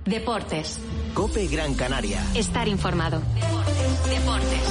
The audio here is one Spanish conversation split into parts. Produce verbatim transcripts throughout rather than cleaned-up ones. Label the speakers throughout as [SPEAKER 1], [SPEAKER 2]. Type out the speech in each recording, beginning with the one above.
[SPEAKER 1] Deportes.
[SPEAKER 2] COPE Gran Canaria.
[SPEAKER 1] Estar informado. Deportes. Deportes.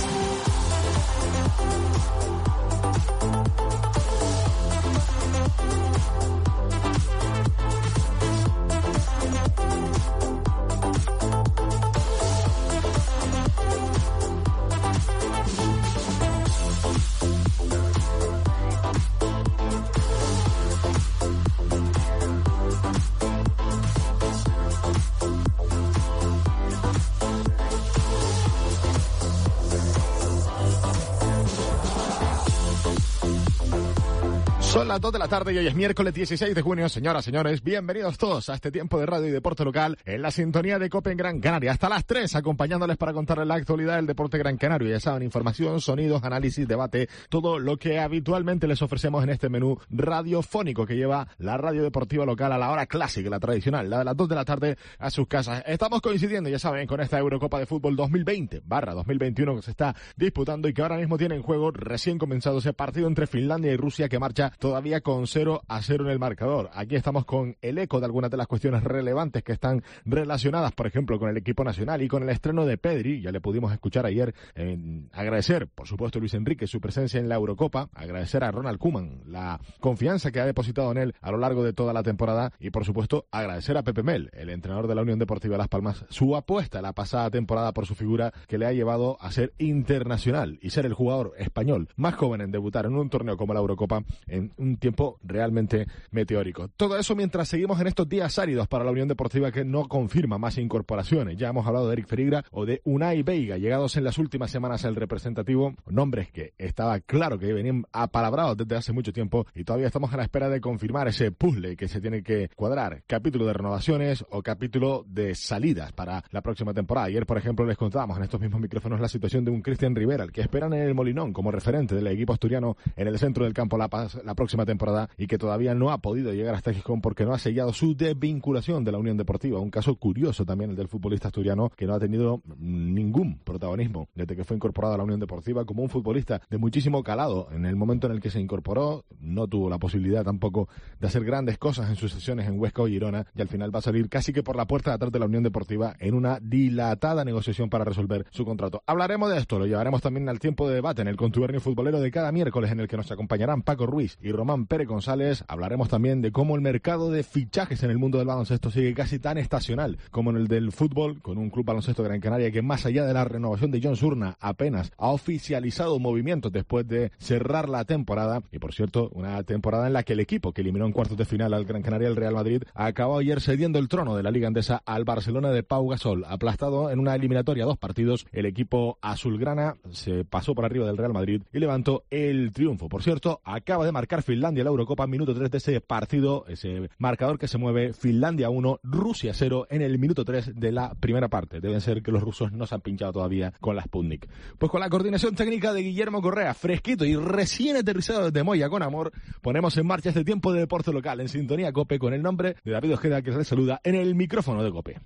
[SPEAKER 3] Son las dos de la tarde y hoy es miércoles dieciséis de junio. Señoras, señores, bienvenidos todos a este tiempo de radio y deporte local en la sintonía de COPE en Gran Canaria. Hasta las tres, acompañándoles para contarles la actualidad del deporte gran canario. Ya saben, información, sonidos, análisis, debate, todo lo que habitualmente les ofrecemos en este menú radiofónico que lleva la radio deportiva local a la hora clásica, la tradicional, la de las dos de la tarde a sus casas. Estamos coincidiendo, ya saben, con esta Eurocopa de Fútbol dos mil veinte barra dos mil veintiuno que se está disputando y que ahora mismo tiene en juego, recién comenzado ese partido entre Finlandia y Rusia, que marcha todavía con cero a cero en el marcador. Aquí estamos con el eco de algunas de las cuestiones relevantes que están relacionadas, por ejemplo, con el equipo nacional y con el estreno de Pedri. Ya le pudimos escuchar ayer. Eh, agradecer, por supuesto, a Luis Enrique su presencia en la Eurocopa, agradecer a Ronald Koeman la confianza que ha depositado en él a lo largo de toda la temporada y, por supuesto, agradecer a Pepe Mel, el entrenador de la Unión Deportiva Las Palmas, su apuesta la pasada temporada por su figura que le ha llevado a ser internacional y ser el jugador español más joven en debutar en un torneo como la Eurocopa en un tiempo realmente meteórico. Todo eso mientras seguimos en estos días áridos para la Unión Deportiva, que no confirma más incorporaciones. Ya hemos hablado de Eric Ferigra o de Unai Veiga, llegados en las últimas semanas al representativo, nombres que estaba claro que venían apalabrados desde hace mucho tiempo y todavía estamos a la espera de confirmar ese puzzle que se tiene que cuadrar. Capítulo de renovaciones o capítulo de salidas para la próxima temporada. Ayer, por ejemplo, les contábamos en estos mismos micrófonos la situación de un Cristian Rivera, el que esperan en el Molinón como referente del equipo asturiano en el centro del campo la, la próxima temporada, y que todavía no ha podido llegar hasta Gijón porque no ha sellado su desvinculación de la Unión Deportiva. Un caso curioso también el del futbolista asturiano, que no ha tenido ningún protagonismo desde que fue incorporado a la Unión Deportiva como un futbolista de muchísimo calado. En el momento en el que se incorporó no tuvo la posibilidad tampoco de hacer grandes cosas en sus sesiones en Huesca o Girona, y al final va a salir casi que por la puerta de atrás de la Unión Deportiva en una dilatada negociación para resolver su contrato. Hablaremos de esto, lo llevaremos también al tiempo de debate en el contubernio futbolero de cada miércoles, en el que nos acompañarán Paco Ruiz y Román Pérez González. Hablaremos también de cómo el mercado de fichajes en el mundo del baloncesto sigue casi tan estacional como en el del fútbol, con un club baloncesto Gran Canaria que, más allá de la renovación de John Surna, apenas ha oficializado movimientos después de cerrar la temporada. Y, por cierto, una temporada en la que el equipo que eliminó en cuartos de final al Gran Canaria, el Real Madrid, acabó ayer cediendo el trono de la Liga Andesa al Barcelona de Pau Gasol. Aplastado en una eliminatoria a dos partidos, el equipo azulgrana se pasó por arriba del Real Madrid y levantó el triunfo. Por cierto, acaba de marcar Finlandia la Eurocopa, minuto tres de ese partido, ese marcador que se mueve: Finlandia uno, Rusia cero en el minuto tres de la primera parte. Deben ser que los rusos no se han pinchado todavía con la Sputnik. Pues con la coordinación técnica de Guillermo Correa, fresquito y recién aterrizado desde Moya con amor, ponemos en marcha este tiempo de deporte local en sintonía COPE, con el nombre de David Ojeda, que les saluda en el micrófono de COPE.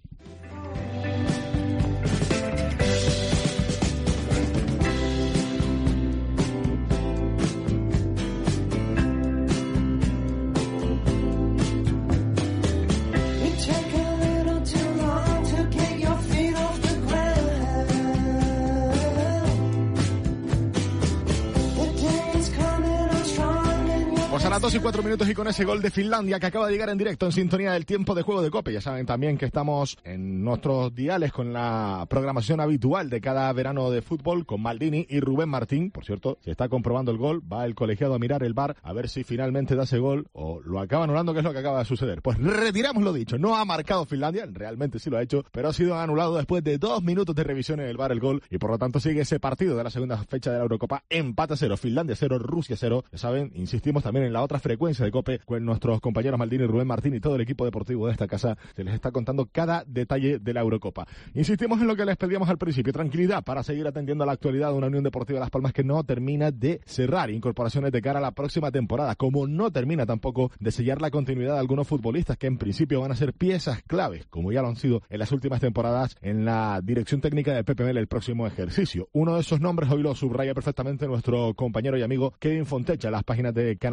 [SPEAKER 3] A las dos y cuatro minutos y con ese gol de Finlandia que acaba de llegar en directo en sintonía del tiempo de juego de COPE. Ya saben también que estamos en nuestros diales con la programación habitual de cada verano de fútbol con Maldini y Rubén Martín. Por cierto, se está comprobando el gol, va el colegiado a mirar el V A R a ver si finalmente da ese gol o lo acaba anulando, que es lo que acaba de suceder. Pues retiramos lo dicho, no ha marcado Finlandia, realmente sí lo ha hecho, pero ha sido anulado después de dos minutos de revisión en el V A R el gol, y por lo tanto sigue ese partido de la segunda fecha de la Eurocopa, empate a cero, Finlandia cero, Rusia cero. Ya saben, insistimos también en la otra frecuencia de COPE con nuestros compañeros Maldini, Rubén Martín y todo el equipo deportivo de esta casa. Se les está contando cada detalle de la Eurocopa. Insistimos en lo que les pedíamos al principio: tranquilidad para seguir atendiendo a la actualidad de una Unión Deportiva Las Palmas que no termina de cerrar incorporaciones de cara a la próxima temporada, como no termina tampoco de sellar la continuidad de algunos futbolistas que en principio van a ser piezas claves, como ya lo han sido en las últimas temporadas, en la dirección técnica de Pepe Mel el próximo ejercicio. Uno de esos nombres hoy lo subraya perfectamente nuestro compañero y amigo Kevin Fontecha en las páginas de Canarias siete.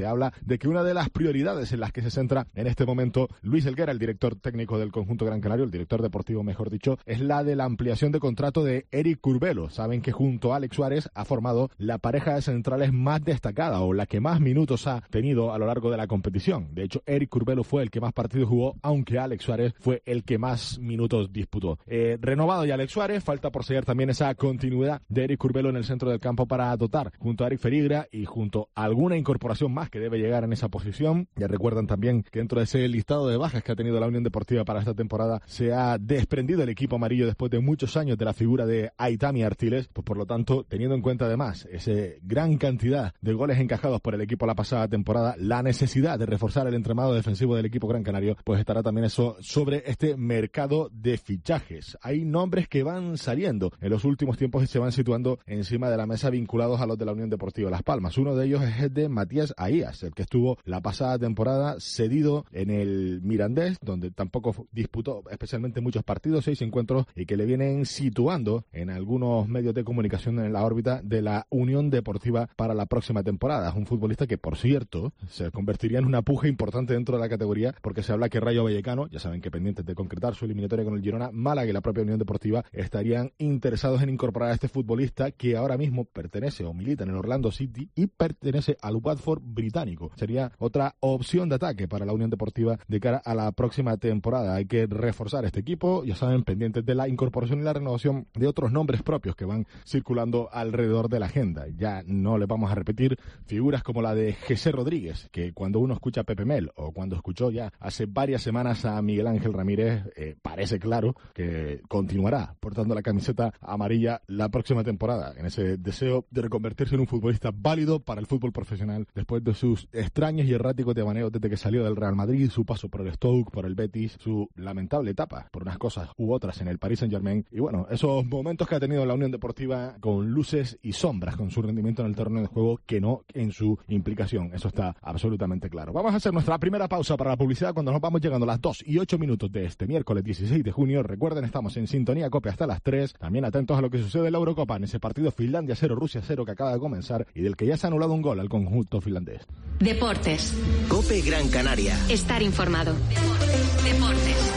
[SPEAKER 3] Te habla de que una de las prioridades en las que se centra en este momento Luis Helguera, el director técnico del conjunto Gran Canario, el director deportivo mejor dicho, es la de la ampliación de contrato de Eric Curbelo. Saben que junto a Alex Suárez ha formado la pareja de centrales más destacada o la que más minutos ha tenido a lo largo de la competición. De hecho, Eric Curbelo fue el que más partidos jugó, aunque Alex Suárez fue el que más minutos disputó. Eh, renovado ya Alex Suárez, falta por sellar también esa continuidad de Eric Curbelo en el centro del campo para dotar junto a Eric Ferigra y junto a alguna incorporación más que debe llegar en esa posición. Ya recuerdan también que dentro de ese listado de bajas que ha tenido la Unión Deportiva para esta temporada se ha desprendido el equipo amarillo después de muchos años de la figura de Aitami Artiles, pues por lo tanto, teniendo en cuenta además esa gran cantidad de goles encajados por el equipo la pasada temporada, la necesidad de reforzar el entramado defensivo del equipo Gran Canario, pues estará también eso sobre este mercado de fichajes. Hay nombres que van saliendo en los últimos tiempos y se van situando encima de la mesa vinculados a los de la Unión Deportiva Las Palmas. Uno de ellos es el de Matías Aías, el que estuvo la pasada temporada cedido en el Mirandés, donde tampoco disputó especialmente muchos partidos, seis encuentros, y que le vienen situando en algunos medios de comunicación en la órbita de la Unión Deportiva para la próxima temporada. Es un futbolista que, por cierto, se convertiría en una puja importante dentro de la categoría, porque se habla que Rayo Vallecano, ya saben que pendientes de concretar su eliminatoria con el Girona, Málaga y la propia Unión Deportiva estarían interesados en incorporar a este futbolista que ahora mismo pertenece o milita en el Orlando City y pertenece al Watford británico. Sería otra opción de ataque para la Unión Deportiva de cara a la próxima temporada. Hay que reforzar este equipo, ya saben, pendientes de la incorporación y la renovación de otros nombres propios que van circulando alrededor de la agenda. Ya no les vamos a repetir figuras como la de José Rodríguez, que cuando uno escucha a Pepe Mel o cuando escuchó ya hace varias semanas a Miguel Ángel Ramírez, eh, parece claro que continuará portando la camiseta amarilla la próxima temporada, en ese deseo de reconvertirse en un futbolista válido para el fútbol profesional después de sus extraños y erráticos devaneos desde que salió del Real Madrid, su paso por el Stoke, por el Betis, su lamentable etapa por unas cosas u otras en el Paris Saint-Germain, y bueno, esos momentos que ha tenido la Unión Deportiva con luces y sombras, con su rendimiento en el terreno de juego, que no en su implicación. Eso está absolutamente claro. Vamos a hacer nuestra primera pausa para la publicidad cuando nos vamos llegando a las dos y ocho minutos de este miércoles dieciséis de junio. Recuerden, estamos en sintonía COPE hasta las tres. También atentos a lo que sucede en la Eurocopa, en ese partido Finlandia cero, Rusia cero que acaba de comenzar y del que ya se ha anulado un gol al conjunto finlandés.
[SPEAKER 1] Deportes.
[SPEAKER 2] COPE Gran Canaria.
[SPEAKER 1] Estar informado. Deportes. Deportes.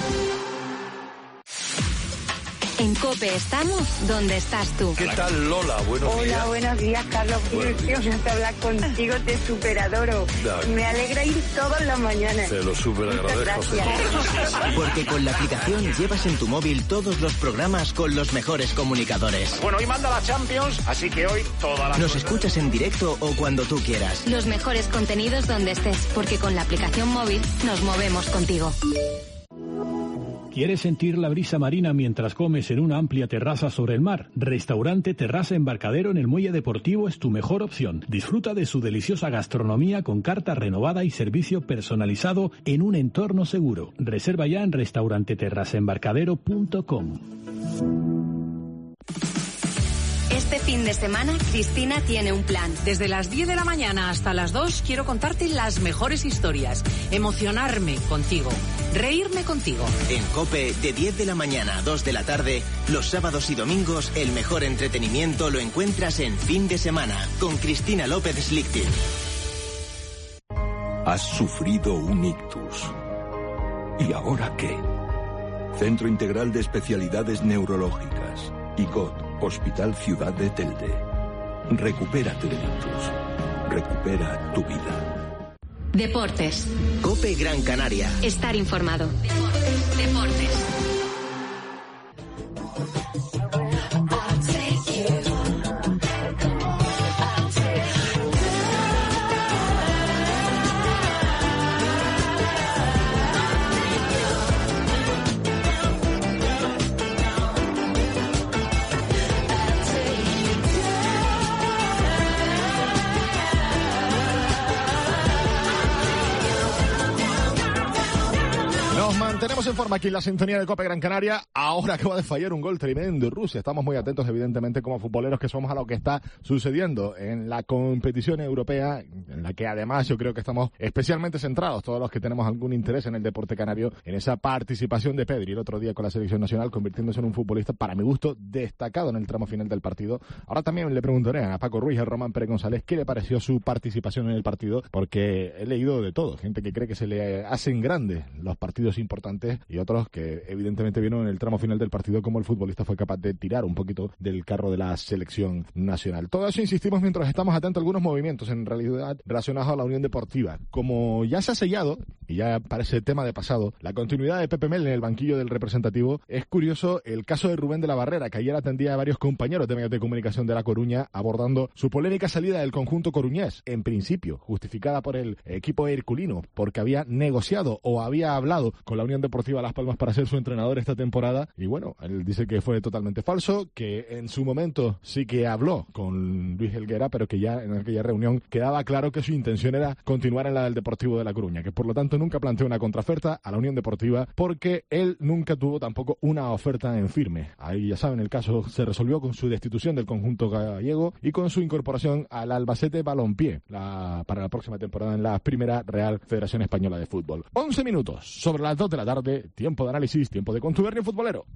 [SPEAKER 1] En COPE estamos donde estás tú.
[SPEAKER 4] ¿Qué tal, Lola? Buenos
[SPEAKER 5] Hola,
[SPEAKER 4] días.
[SPEAKER 5] Hola, buenos días, Carlos. Qué ilusión de hablar contigo, te superadoro. Me alegra ir todas las mañanas.
[SPEAKER 4] Te lo super agradezco.
[SPEAKER 2] Porque con la aplicación llevas en tu móvil todos los programas con los mejores comunicadores.
[SPEAKER 6] Bueno, hoy manda la Champions, así que hoy toda la...
[SPEAKER 2] Nos escuchas en directo o cuando tú quieras.
[SPEAKER 1] Los mejores contenidos donde estés, porque con la aplicación móvil nos movemos contigo.
[SPEAKER 7] ¿Quieres sentir la brisa marina mientras comes en una amplia terraza sobre el mar? Restaurante Terraza Embarcadero en el Muelle Deportivo es tu mejor opción. Disfruta de su deliciosa gastronomía con carta renovada y servicio personalizado en un entorno seguro. Reserva ya en restaurante terraza embarcadero punto com.
[SPEAKER 1] Este fin de semana, Cristina tiene un plan.
[SPEAKER 8] Desde las diez de la mañana hasta las dos quiero contarte las mejores historias, emocionarme contigo, reírme contigo.
[SPEAKER 2] En COPE, de diez de la mañana a dos de la tarde, los sábados y domingos, el mejor entretenimiento lo encuentras en Fin de Semana, con Cristina López Slichting.
[SPEAKER 9] Has sufrido un ictus. ¿Y ahora qué? Centro Integral de Especialidades Neurológicas. I C O T, Hospital Ciudad de Telde. Recupérate del ictus. Recupera tu vida.
[SPEAKER 1] Deportes.
[SPEAKER 2] COPE Gran Canaria.
[SPEAKER 1] Estar informado. Deportes. Deportes.
[SPEAKER 3] Tenemos Estamos en forma aquí en la sintonía de Cope Gran Canaria. Ahora acaba de fallar un gol tremendo Rusia. Estamos muy atentos, evidentemente, como futboleros que somos, a lo que está sucediendo en la competición europea, en la que además yo creo que estamos especialmente centrados, todos los que tenemos algún interés en el deporte canario, en esa participación de Pedri el otro día con la selección nacional, convirtiéndose en un futbolista, para mi gusto, destacado en el tramo final del partido. Ahora también le preguntaré a Paco Ruiz y a Román Pérez González qué le pareció su participación en el partido, porque he leído de todo. Gente que cree que se le hacen grandes los partidos importantes y otros que evidentemente vieron en el tramo final del partido cómo el futbolista fue capaz de tirar un poquito del carro de la selección nacional. Todo eso insistimos mientras estamos atentos a algunos movimientos en realidad relacionados a la Unión Deportiva. Como ya se ha sellado, y ya parece tema de pasado, la continuidad de Pepe Mel en el banquillo del representativo, es curioso el caso de Rubén de la Barrera, que ayer atendía a varios compañeros de medios de comunicación de La Coruña abordando su polémica salida del conjunto coruñés, en principio justificada por el equipo herculino, porque había negociado o había hablado con la Unión Deportiva Las Palmas para ser su entrenador esta temporada, y bueno, él dice que fue totalmente falso, que en su momento sí que habló con Luis Helguera, pero que ya en aquella reunión quedaba claro que su intención era continuar en la del Deportivo de La Coruña, que por lo tanto nunca planteó una contraoferta a la Unión Deportiva, porque él nunca tuvo tampoco una oferta en firme. Ahí ya saben, el caso se resolvió con su destitución del conjunto gallego y con su incorporación al Albacete Balompié la, para la próxima temporada en la primera Real Federación Española de Fútbol. once minutos sobre las dos de la tarde, tiempo de análisis, tiempo de contubernio futbolero.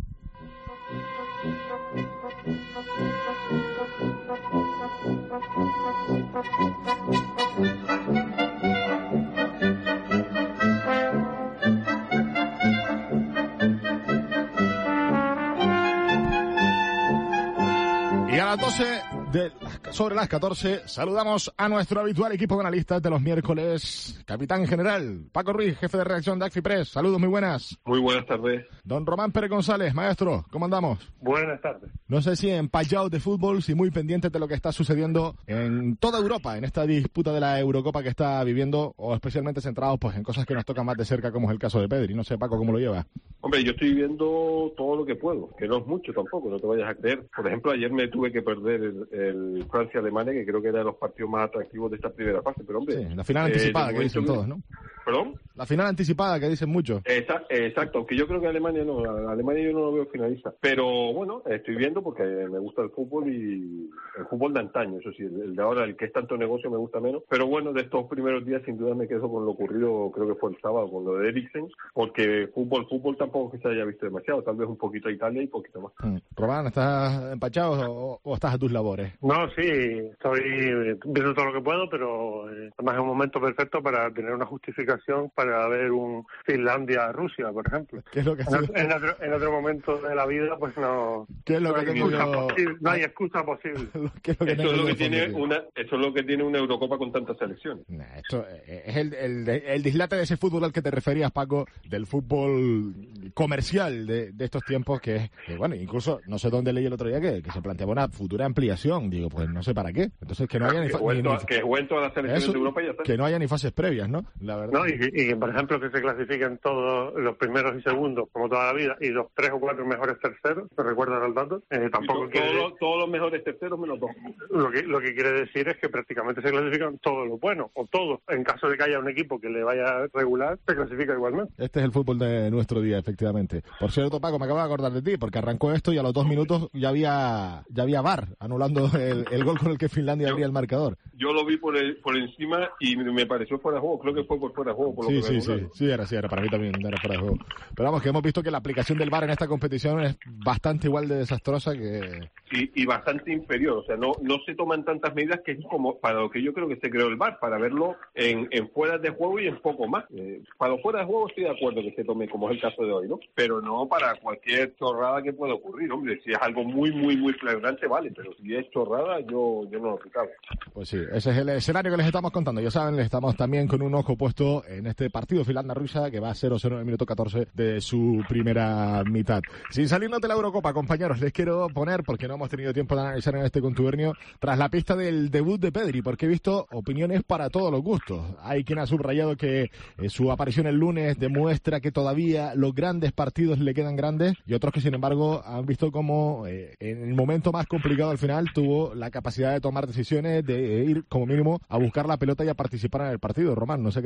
[SPEAKER 3] Y a las doce, de, sobre las catorce, saludamos a nuestro habitual equipo de analistas de los miércoles. Capitán general, Paco Ruiz, jefe de redacción de AcciPress. Saludos, muy buenas.
[SPEAKER 4] Muy buenas tardes.
[SPEAKER 3] Don Román Pérez González, maestro, ¿cómo andamos?
[SPEAKER 10] Buenas tardes.
[SPEAKER 3] No sé si empallados de fútbol, si muy pendientes de lo que está sucediendo en toda Europa, en esta disputa de la Eurocopa que está viviendo, o especialmente centrados pues en cosas que nos tocan más de cerca, como es el caso de Pedri. No sé, Paco, ¿cómo lo lleva?
[SPEAKER 4] Hombre, yo estoy viendo todo lo que puedo, que no es mucho tampoco, no te vayas a creer. Por ejemplo, ayer me tuve que perder el, el Francia-Alemania, que creo que era de los partidos más atractivos de esta primera fase, pero hombre...
[SPEAKER 3] Sí, la final anticipada, eh, que dicen todos, ¿no?
[SPEAKER 4] ¿Perdón?
[SPEAKER 3] La final anticipada, que dicen muchos.
[SPEAKER 4] Esa, exacto, aunque yo creo que Alemania no, Alemania yo no lo veo finalista. Pero bueno, estoy viendo porque me gusta el fútbol y el fútbol de antaño, eso sí, el de ahora, el que es tanto negocio me gusta menos. Pero bueno, de estos primeros días sin duda me quedo con lo ocurrido, creo que fue el sábado, con lo de Eriksen, porque fútbol, fútbol tampoco que se haya visto demasiado, tal vez un poquito a Italia y poquito más.
[SPEAKER 3] Hmm. Román, ¿estás empachado o, o estás a tus labores?
[SPEAKER 10] No, sí, estoy viendo todo lo que puedo, pero eh, además es un momento perfecto para tener una justificación para ver un Finlandia-Rusia, por ejemplo.
[SPEAKER 3] ¿Qué es lo que
[SPEAKER 10] en, otro, en, otro, en otro momento de la vida, pues no,
[SPEAKER 3] ¿Qué es lo
[SPEAKER 10] no,
[SPEAKER 3] que
[SPEAKER 10] hay,
[SPEAKER 3] tengo
[SPEAKER 10] excusa
[SPEAKER 3] yo...
[SPEAKER 10] posible, no hay excusa posible.
[SPEAKER 3] ¿Qué es lo que
[SPEAKER 4] eso, es lo que tiene una, eso es lo que tiene una Eurocopa con tantas selecciones.
[SPEAKER 3] Nah, esto es el, el, el dislate de ese fútbol al que te referías, Paco, del fútbol comercial de, de estos tiempos, que es, que, bueno, incluso, no sé dónde leí el otro día que, que se planteaba una futura ampliación. Digo, pues no sé para qué. Entonces, que no haya ni,
[SPEAKER 4] que vuelto, ni, ni que vuelto a las selecciones
[SPEAKER 3] eso,
[SPEAKER 4] de Europa y ya está.
[SPEAKER 3] Que no haya ni fases previas, ¿no? La verdad.
[SPEAKER 10] No, y, y, por ejemplo, que se clasifiquen todos los primeros y segundos, como toda la vida, y los tres o cuatro mejores terceros, ¿te recuerdas el dato? Eh, tampoco
[SPEAKER 4] todo,
[SPEAKER 10] quiere...
[SPEAKER 4] todo, todos los mejores terceros menos dos.
[SPEAKER 10] Lo que, lo que quiere decir es que prácticamente se clasifican todos los buenos, o todos. En caso de que haya un equipo que le vaya regular, se clasifica igualmente.
[SPEAKER 3] Este es el fútbol de nuestro día, efectivamente. Por cierto, Paco, me acabo de acordar de ti, porque arrancó esto y a los dos minutos ya había ya había V A R anulando el, el gol con el que Finlandia yo, abría el marcador.
[SPEAKER 4] Yo lo vi por el, por encima y me pareció fuera de juego. Creo que fue por fuera de juego. Por
[SPEAKER 3] sí,
[SPEAKER 4] lo que
[SPEAKER 3] sí, sí, sí, era, sí, era. Para mí también era fuera de juego. Pero vamos, que hemos visto que la aplicación del V A R en esta competición es bastante igual de desastrosa que...
[SPEAKER 4] Sí, y bastante inferior. O sea, no no se toman tantas medidas que es como para lo que yo creo que se creó el V A R, para verlo en, en fuera de juego y en poco más. Eh, para los fuera de juego estoy de acuerdo que se tome, como es el caso de hoy, ¿no? Pero no para cualquier chorrada que pueda ocurrir. Hombre, si es algo muy, muy, muy flagrante, vale, pero si es chorrada, yo, yo no lo aplicaba.
[SPEAKER 3] Pues sí, ese es el escenario que les estamos contando. Ya saben, les estamos también con un ojo puesto en este partido Finlandia-Rusia, que va a cero cero en el minuto catorce de su primera mitad. Sin salirnos de la Eurocopa, compañeros, les quiero poner, porque no hemos tenido tiempo de analizar en este contubernio, tras la pista del debut de Pedri, porque he visto opiniones para todos los gustos. Hay quien ha subrayado que eh, su aparición el lunes demuestra que todavía los grandes partidos le quedan grandes, y otros que sin embargo han visto como eh, en el momento más complicado al final tuvo la capacidad de tomar decisiones, de ir como mínimo a buscar la pelota y a participar en el partido. Román, no sé qué te pareció.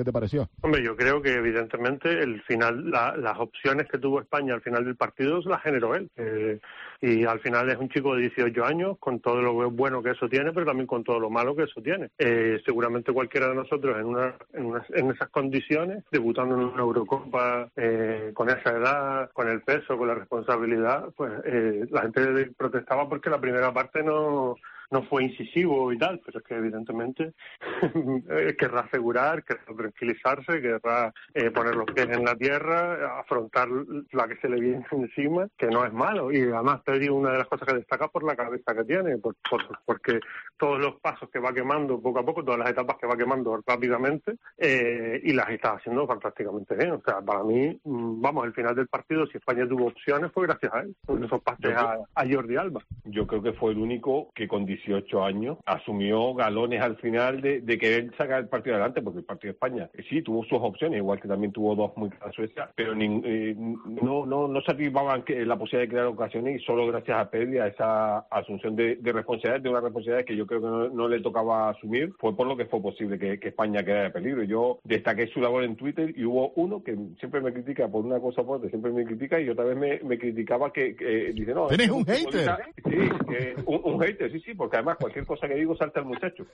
[SPEAKER 3] yo.
[SPEAKER 10] Hombre, yo creo que evidentemente el final, la, las opciones que tuvo España al final del partido las generó él. Eh, y al final es un chico de dieciocho años, con todo lo bueno que eso tiene, pero también con todo lo malo que eso tiene. Eh, seguramente cualquiera de nosotros en, una, en, una, en esas condiciones, debutando en una Eurocopa eh, con esa edad, con el peso, con la responsabilidad, pues eh, la gente protestaba porque la primera parte no... no fue incisivo y tal, pero es que evidentemente querrá asegurar, querrá tranquilizarse, querrá eh, poner los pies en la tierra, afrontar la que se le viene encima, que no es malo. Y además Pedri, una de las cosas que destaca por la cabeza que tiene, por, por, porque todos los pasos que va quemando poco a poco, todas las etapas que va quemando rápidamente, eh, y las está haciendo fantásticamente bien. O sea, para mí, vamos, el final del partido, si España tuvo opciones, fue gracias a él, por esos pases a, a Jordi Alba.
[SPEAKER 4] Yo creo que fue el único que con dieciocho años asumió galones al final de, de querer sacar el partido adelante, porque el partido de España eh, sí tuvo sus opciones, igual que también tuvo dos muy claras Suecia, pero ni, eh, no no no satisfaban que la posibilidad de crear ocasiones, y solo gracias a Pedri, a esa asunción de, de responsabilidad, de una responsabilidad que yo creo que no, no le tocaba asumir, fue por lo que fue posible que, que España quedara de peligro. Yo destaqué su labor en Twitter y hubo uno que siempre me critica por una cosa por otra, siempre me critica, y otra vez me, me criticaba que, que dice, no,
[SPEAKER 3] ¿tienes
[SPEAKER 4] es
[SPEAKER 3] un hater?
[SPEAKER 4] Sí, que, un, un hater, sí, sí, porque además cualquier cosa que digo salta el muchacho.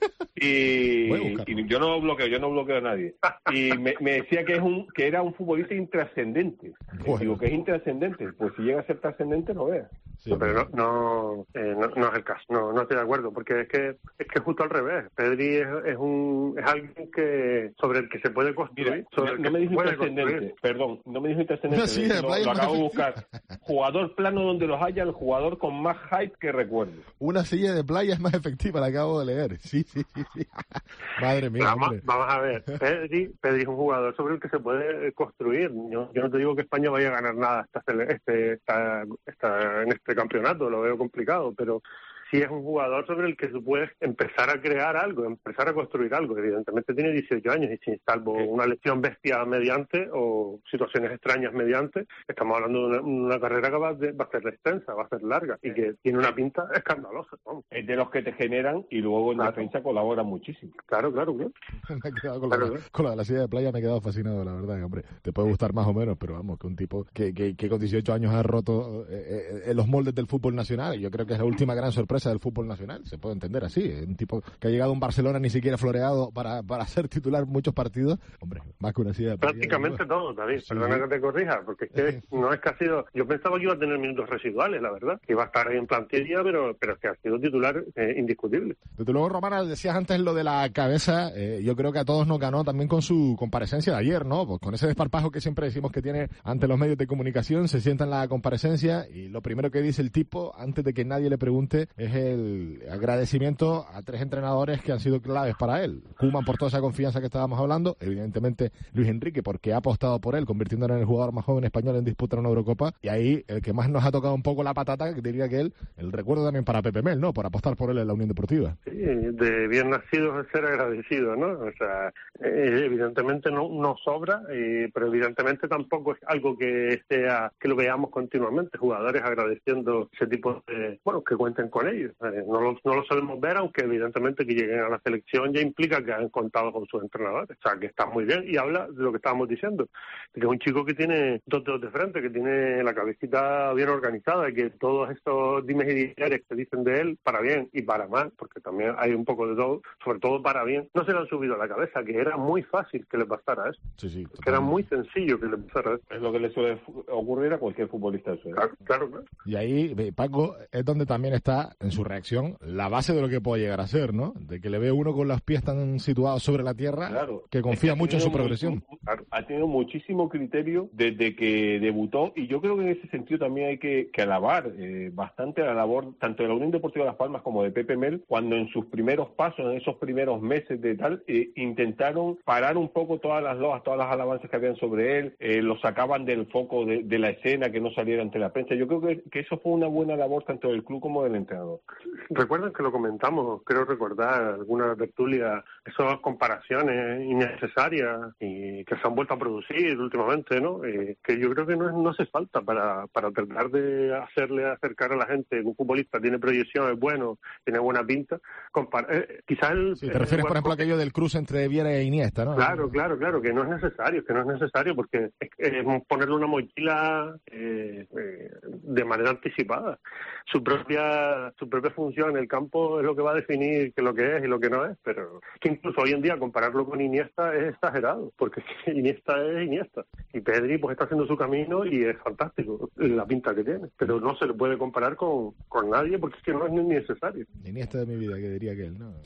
[SPEAKER 4] Y, y yo no bloqueo, yo no bloqueo a nadie. Y me, me decía que es un que era un futbolista intrascendente. Bueno. Digo que es intrascendente, pues si llega a ser trascendente no veas.
[SPEAKER 10] Sí, pero no no, eh, no no es el caso, no no estoy de acuerdo, porque es que es que justo al revés. Pedri es, es un es alguien que sobre el que se puede construir.
[SPEAKER 4] Mira,
[SPEAKER 10] sobre
[SPEAKER 4] no,
[SPEAKER 10] el
[SPEAKER 4] no
[SPEAKER 10] que
[SPEAKER 4] me dijo
[SPEAKER 10] intrascendente,
[SPEAKER 4] intrascendente, perdón, no me dijo intrascendente,
[SPEAKER 3] sí,
[SPEAKER 4] lo, lo acabo de buscar. Jugador plano donde los haya, el jugador con más hype que recuerdo.
[SPEAKER 3] Una silla de playa es más efectiva, la acabo de leer. Sí, sí, sí. sí. Madre mía.
[SPEAKER 10] Vamos, vamos a ver, Pedri, Pedri es un jugador sobre el que se puede construir. Yo, yo no te digo que España vaya a ganar nada esta, este, esta, esta, en este campeonato, lo veo complicado, pero sí es un jugador sobre el que tú puedes empezar a crear algo, empezar a construir algo. Evidentemente tiene dieciocho años y sin salvo una lesión bestia mediante o situaciones extrañas mediante, estamos hablando de una, una carrera que va, de, va a ser extensa, va a ser larga y que tiene una pinta escandalosa. ¿No?
[SPEAKER 4] Es de los que te generan y luego en
[SPEAKER 10] claro.
[SPEAKER 4] defensa colaboran muchísimo.
[SPEAKER 10] Claro, claro, claro.
[SPEAKER 3] me he quedado con,
[SPEAKER 10] claro,
[SPEAKER 3] la,
[SPEAKER 10] claro.
[SPEAKER 3] con la de la silla de playa, me he quedado fascinado, la verdad. Hombre, te puede gustar más o menos, pero vamos, que un tipo que, que, que con dieciocho años ha roto eh, eh, los moldes del fútbol nacional, y yo creo que es la última gran sorpresa del fútbol nacional. Se puede entender así, un tipo que ha llegado a un Barcelona ni siquiera floreado para, para ser titular muchos partidos. Hombre, más que una silla de playa.
[SPEAKER 10] Prácticamente todo, David,
[SPEAKER 3] sí,
[SPEAKER 10] perdona
[SPEAKER 3] sí.
[SPEAKER 10] que te corrija, porque es que no es que ha sido, yo pensaba que iba a tener minutos residuales, la verdad, que iba a estar ahí en plantilla, pero, pero es que ha sido titular eh, indiscutible.
[SPEAKER 3] Desde luego, Romana, decías antes lo de la cabeza, eh, yo creo que a todos nos ganó también con su comparecencia de ayer, ¿no? Pues con ese desparpajo que siempre decimos que tiene ante los medios de comunicación, se sienta en la comparecencia y lo primero que dice el tipo, antes de que nadie le pregunte, es el agradecimiento a tres entrenadores que han sido claves para él. Koeman por toda esa confianza que estábamos hablando, evidentemente Luis Enrique porque ha apostado por él, convirtiéndolo en el jugador más joven español en disputar una Eurocopa, y ahí el que más nos ha tocado un poco la patata, que diría que él, el recuerdo también para Pepe Mel, ¿no? Por apostar por él en la Unión Deportiva.
[SPEAKER 10] Sí, de bien nacidos es ser agradecido, ¿no? O sea, eh, evidentemente no, no sobra, eh, pero evidentemente tampoco es algo que sea, que lo veamos continuamente, jugadores agradeciendo ese tipo de, bueno, que cuenten con ellos. Eh, no, lo, no lo solemos ver, aunque evidentemente que lleguen a la selección ya implica que han contado con sus entrenadores. O sea, que está muy bien y habla de lo que estábamos diciendo, de que es un chico que tiene dos dedos de frente, que tiene la cabecita bien organizada y que todos estos dimes y diretes que dicen de él, para bien y para mal, porque también hay un poco de todo, sobre todo para bien, no se le han subido a la cabeza, que era muy fácil que le pasara eso.
[SPEAKER 3] Sí, sí,
[SPEAKER 10] que era muy sencillo que le pasara eso.
[SPEAKER 4] Es lo que le suele ocurrir a cualquier futbolista. Eso, ¿eh?
[SPEAKER 10] Claro, claro, claro.
[SPEAKER 3] Y ahí, Paco, es donde también está, en su reacción, la base de lo que puede llegar a ser, ¿no? De que le ve uno con los pies tan situados sobre la tierra,
[SPEAKER 4] claro,
[SPEAKER 3] que confía
[SPEAKER 4] es que
[SPEAKER 3] mucho en su
[SPEAKER 4] muy,
[SPEAKER 3] progresión.
[SPEAKER 4] Ha tenido muchísimo criterio desde que debutó, y yo creo que en ese sentido también hay que, que alabar eh, bastante la labor tanto de la Unión Deportiva Las Palmas como de Pepe Mel, cuando en sus primeros pasos, en esos primeros meses de tal, eh, intentaron parar un poco todas las loas, todas las alabanzas que habían sobre él, eh, lo sacaban del foco de, de la escena, que no saliera ante la prensa. Yo creo que, que eso fue una buena labor tanto del club como del entrenador.
[SPEAKER 10] no... Recuerdan que lo comentamos, creo recordar alguna tertulia, esas comparaciones innecesarias y que se han vuelto a producir últimamente, ¿no? Eh, que yo creo que no, no hace falta para, para tratar de hacerle acercar a la gente que un futbolista tiene proyección, es bueno, tiene buena pinta. Compar eh, quizás el...
[SPEAKER 3] Sí, te refieres, por ejemplo, a aquello del cruce entre Viera e Iniesta, ¿no?
[SPEAKER 10] Claro, claro, claro, que no es necesario, que no es necesario, porque es, es ponerle una mochila eh, eh, de manera anticipada. Su propia, su propia función en el campo es lo que va a definir que lo que es y lo que no es, pero es que incluso hoy en día compararlo con Iniesta es exagerado, porque Iniesta es Iniesta y Pedri pues está haciendo su camino y es fantástico la pinta que tiene, pero no se le puede comparar con, con nadie porque es que no es ni necesario.
[SPEAKER 3] Iniesta de mi vida, que diría que él, ¿no?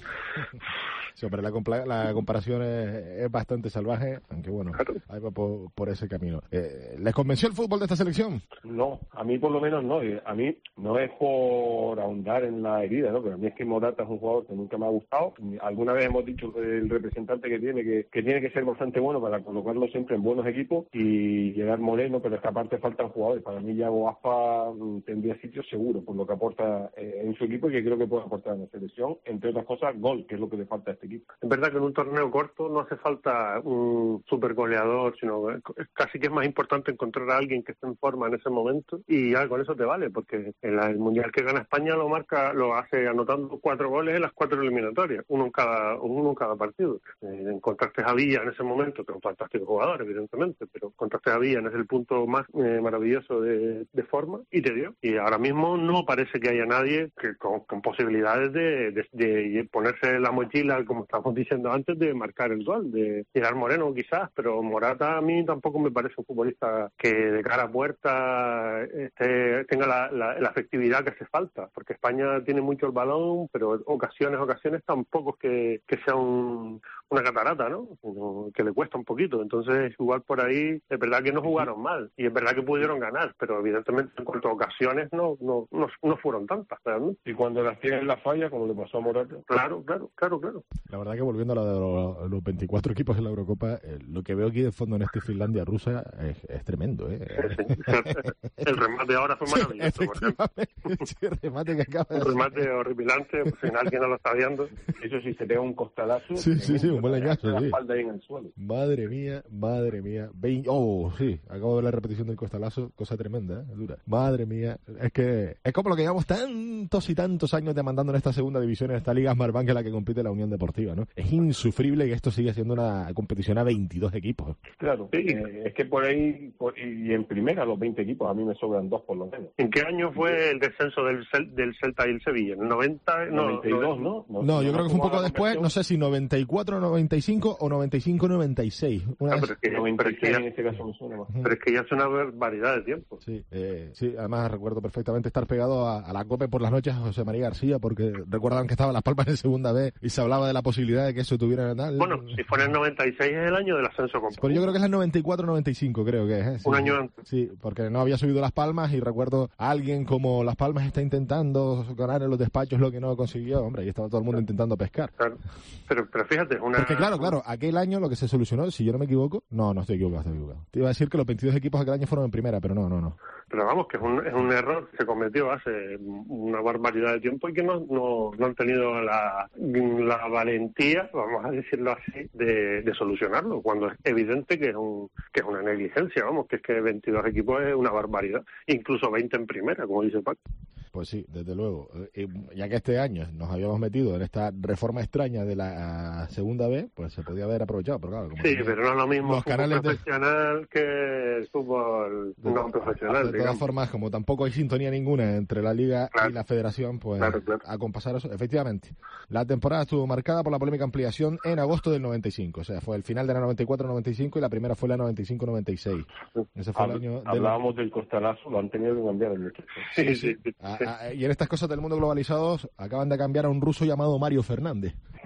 [SPEAKER 3] Sí, hombre, la, compla- la comparación es, es bastante salvaje, aunque bueno, claro. Ahí va por, por ese camino. Eh, ¿Les convenció el fútbol de esta selección?
[SPEAKER 4] No, a mí por lo menos no. A mí no es por ahondar en la herida, ¿no? Pero a mí es que Morata es un jugador que nunca me ha gustado. Alguna vez hemos dicho el representante que tiene que, que tiene que ser bastante bueno para colocarlo siempre en buenos equipos y llegar Moreno, pero esta parte faltan jugadores. Para mí Yago Aspas tendría sitio seguro por lo que aporta eh, en su equipo y que creo que puede aportar en la selección, entre otras cosas, gol, que es lo que le falta a este equipo.
[SPEAKER 10] Es verdad que en un torneo corto no hace falta un super goleador, sino casi que es más importante encontrar a alguien que esté en forma en ese momento y ya con eso te vale, porque en la, el Mundial que gana España lo marca, lo hace anotando cuatro goles en las cuatro eliminatorias, uno en cada uno en cada partido. Eh, encontraste a Villa en ese momento, que es un fantástico jugador, evidentemente, pero encontraste a Villa en ese el punto más eh, maravilloso de, de forma y te dio. Y ahora mismo no parece que haya nadie que con, con posibilidades de, de, de ponerse la mochila, como estamos diciendo antes, de marcar el gol, de tirar Moreno quizás, pero Morata a mí tampoco me parece un futbolista que de cara a puerta este, tenga la, la, la efectividad que hace falta, porque España tiene mucho el balón, pero ocasiones, ocasiones tampoco es que, que sea un, una catarata, ¿no? Que le cuesta un poquito, entonces igual por ahí es verdad que no jugaron mal, y es verdad que pudieron ganar, pero evidentemente en cuanto a ocasiones no, no, no, no fueron tantas, realmente.
[SPEAKER 4] Y cuando las tienen la falla, como le pasó a Morata.
[SPEAKER 10] Claro, claro, claro, claro.
[SPEAKER 3] La verdad que volviendo a lo de los, los veinticuatro equipos en la Eurocopa, eh, lo que veo aquí de fondo en este Finlandia-Rusia es, es tremendo, ¿eh?
[SPEAKER 10] Sí, sí. El remate ahora fue maravilloso.
[SPEAKER 3] Sí, efectivamente. Sí, el remate que acaba de
[SPEAKER 10] un remate horripilante, pues, si alguien no lo está viendo.
[SPEAKER 4] Eso sí, se pega un costalazo.
[SPEAKER 3] Sí, sí, sí, un buen leñazo,
[SPEAKER 4] la
[SPEAKER 3] sí.
[SPEAKER 4] espalda ahí en el suelo.
[SPEAKER 3] Madre mía, madre mía. Vein... Oh, sí, acabo de ver la repetición del costalazo, cosa tremenda, ¿eh? Dura. Madre mía, es que es como lo que llevamos tantos y tantos años demandando en esta segunda división, en esta Liga Smartbank en la que compite la Unión Deportiva, ¿no? Es insufrible que esto siga siendo una competición a veintidós equipos.
[SPEAKER 4] Claro, sí. eh, es que por ahí, por, y en primera los veinte equipos, a mí me sobran dos por lo menos.
[SPEAKER 10] ¿En qué año fue el descenso del, Cel, del Celta y el Sevilla? ¿En el noventa? No,
[SPEAKER 4] noventa y dos, ¿no?
[SPEAKER 3] No, no yo creo que fue un poco después, no sé si noventa y cuatro noventa y cinco o noventa y cinco noventa y seis. Una
[SPEAKER 10] ah, pero, es que, pero, es que ya,
[SPEAKER 4] en este caso me suena más.
[SPEAKER 10] pero es que ya es una barbaridad de tiempo.
[SPEAKER 3] Sí, eh, sí, además recuerdo perfectamente estar pegado a, a la COPE por las noches a José María García, porque recuerdan que estaba Las Palmas en segunda B y se hablaba de la posibilidad de que eso tuviera tal.
[SPEAKER 10] Bueno, si fue en el noventa y seis es el año del ascenso completo.
[SPEAKER 3] Pero yo creo que es el noventa y cuatro noventa y cinco, creo que es. ¿eh? Sí,
[SPEAKER 10] un año antes.
[SPEAKER 3] Sí, porque no había subido Las Palmas y recuerdo a alguien como Las Palmas está intentando ganar en los despachos lo que no consiguió, hombre, y estaba todo el mundo claro. intentando pescar.
[SPEAKER 10] Claro. Pero, pero fíjate, una...
[SPEAKER 3] Porque claro, claro, aquel año lo que se solucionó, si yo no me equivoco, no, no estoy equivocado, estoy equivocado. Te iba a decir que los veintidós equipos aquel año fueron en primera, pero no, no, no.
[SPEAKER 10] Pero vamos, que es un, es un error que se cometió hace una barbaridad de tiempo y que no, no, no han tenido la, la valentía, vamos a decirlo así, de, de solucionarlo, cuando es evidente que es un que es una negligencia, vamos, que es que veintidós equipos es una barbaridad, incluso veinte en primera, como dice Paco.
[SPEAKER 3] Pues sí, desde luego. Eh, ya que este año nos habíamos metido en esta reforma extraña de la segunda B, pues se podía haber aprovechado, pero claro. Como
[SPEAKER 10] sí, pero no es lo mismo
[SPEAKER 3] los
[SPEAKER 10] fútbol profesional
[SPEAKER 3] de...
[SPEAKER 10] que el fútbol de, no profesional.
[SPEAKER 3] De todas digamos. formas, como tampoco hay sintonía ninguna entre la Liga claro. y la Federación, pues claro, claro. a compasar eso. Efectivamente, la temporada estuvo marcada por la polémica ampliación en agosto del noventa y cinco. O sea, fue el final de la noventa y cuatro noventa y cinco y la primera fue la noventa y cinco noventa y seis. Ese fue
[SPEAKER 4] Hab-
[SPEAKER 3] el año...
[SPEAKER 4] Hablábamos
[SPEAKER 3] del...
[SPEAKER 4] del costalazo, lo han tenido que cambiar el equipo.
[SPEAKER 3] Sí, sí. sí. sí. A, a, y en estas cosas del mundo globalizado acaban de cambiar a un ruso llamado Mario Fernández.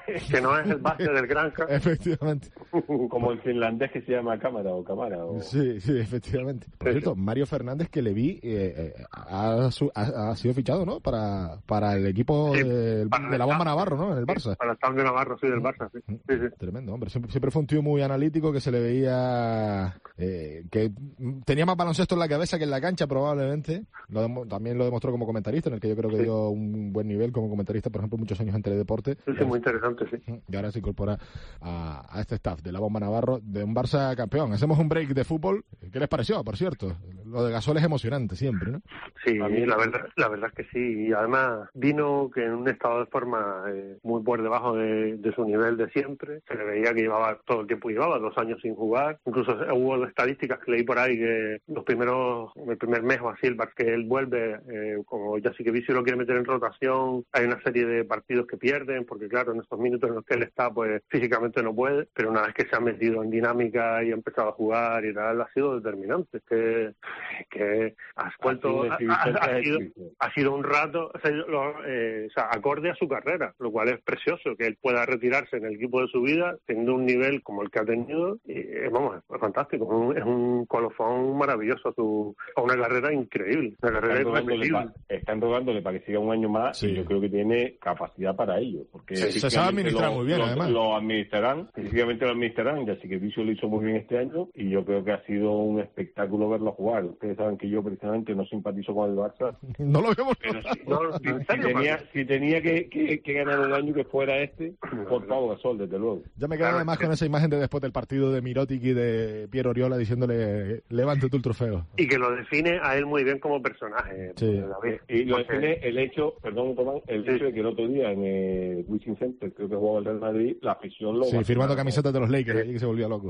[SPEAKER 10] que no es el base del Granca.
[SPEAKER 3] Efectivamente.
[SPEAKER 4] Como en finlandés que se llama Cámara o Cámara. O...
[SPEAKER 3] Sí, sí, efectivamente. Por cierto, Mario Fernández, que le vi, eh, eh, ha, ha, ha sido fichado, ¿no? Para, para el equipo sí, de, de la Bomba Navarro, ¿no? En el Barça.
[SPEAKER 10] Para el T A F de Navarro, sí, del Barça, sí. sí, sí.
[SPEAKER 3] Tremendo, hombre. Siempre, siempre fue un tío muy analítico, que se le veía eh, que tenía más baloncesto en la cabeza que en la cancha, probablemente. Lo, también lo demostró como comentarista, en el que yo creo que sí. dio un buen nivel como comentarista, por ejemplo, muchos años en Teledeporte.
[SPEAKER 10] Sí, sí, muy interesante, sí.
[SPEAKER 3] Y ahora se incorpora a, a este staff de la Bomba Navarro, de un Barça campeón. Hacemos un break de fútbol. ¿Qué les pareció, por cierto? Lo de Gasol es emocionante siempre, ¿no?
[SPEAKER 10] Sí, a mí la verdad, la verdad es que sí. Y además vino que en un estado de forma eh, muy por debajo de, de su nivel de siempre. Se le veía que llevaba todo el tiempo, llevaba dos años sin jugar. Incluso hubo estadísticas que leí por ahí que los primeros, el primer mes o así, el que él vuelve, eh, como ya sí que Vicio lo quiere meter en rotación, hay una serie de partidos que pierden, porque claro, en estos minutos en los que él está, pues físicamente no puede, pero una vez que se ha metido en dinámica y ha empezado a jugar y tal, ha sido determinante. Que, que has vuelto, ha, ha, ha, sido, ha sido un rato, o sea, lo, eh, o sea, acorde a su carrera, lo cual es precioso, que él pueda retirarse en el equipo de su vida, teniendo un nivel como el que ha tenido, y eh, vamos, es fantástico, es un, es un colofón maravilloso, su, a una carrera increíble, una carrera
[SPEAKER 4] increíble. Están rogándole para que siga un año más, sí. Y yo creo que tiene capacidad para ello, porque
[SPEAKER 3] sí, se sabe administrar
[SPEAKER 4] lo,
[SPEAKER 3] muy bien,
[SPEAKER 4] lo,
[SPEAKER 3] además.
[SPEAKER 4] Lo administrarán, físicamente lo administrarán, ya sí que Vicio lo hizo muy bien este año, y yo creo que ha sido un espectáculo verlo jugar. Ustedes saben que yo precisamente no simpatizo con el Barça.
[SPEAKER 3] No lo vemos.
[SPEAKER 4] Pero si, no, si, si tenía, si tenía que, que, que ganar un año que fuera este, por Pau Gasol, desde luego.
[SPEAKER 3] Yo me quedo claro, además con esa imagen de después del partido de Mirotic y de Piero Oriola diciéndole, levante tú el trofeo.
[SPEAKER 10] Y que lo define a él muy bien como personaje.
[SPEAKER 3] Sí.
[SPEAKER 4] Y lo define el hecho, perdón, Tomás, el sí. hecho de que el otro día en el Wizzing Center, creo que jugaba el Real Madrid, la afición lo...
[SPEAKER 3] Sí, firmando camisetas de los Lakers, ahí que se volvía loco.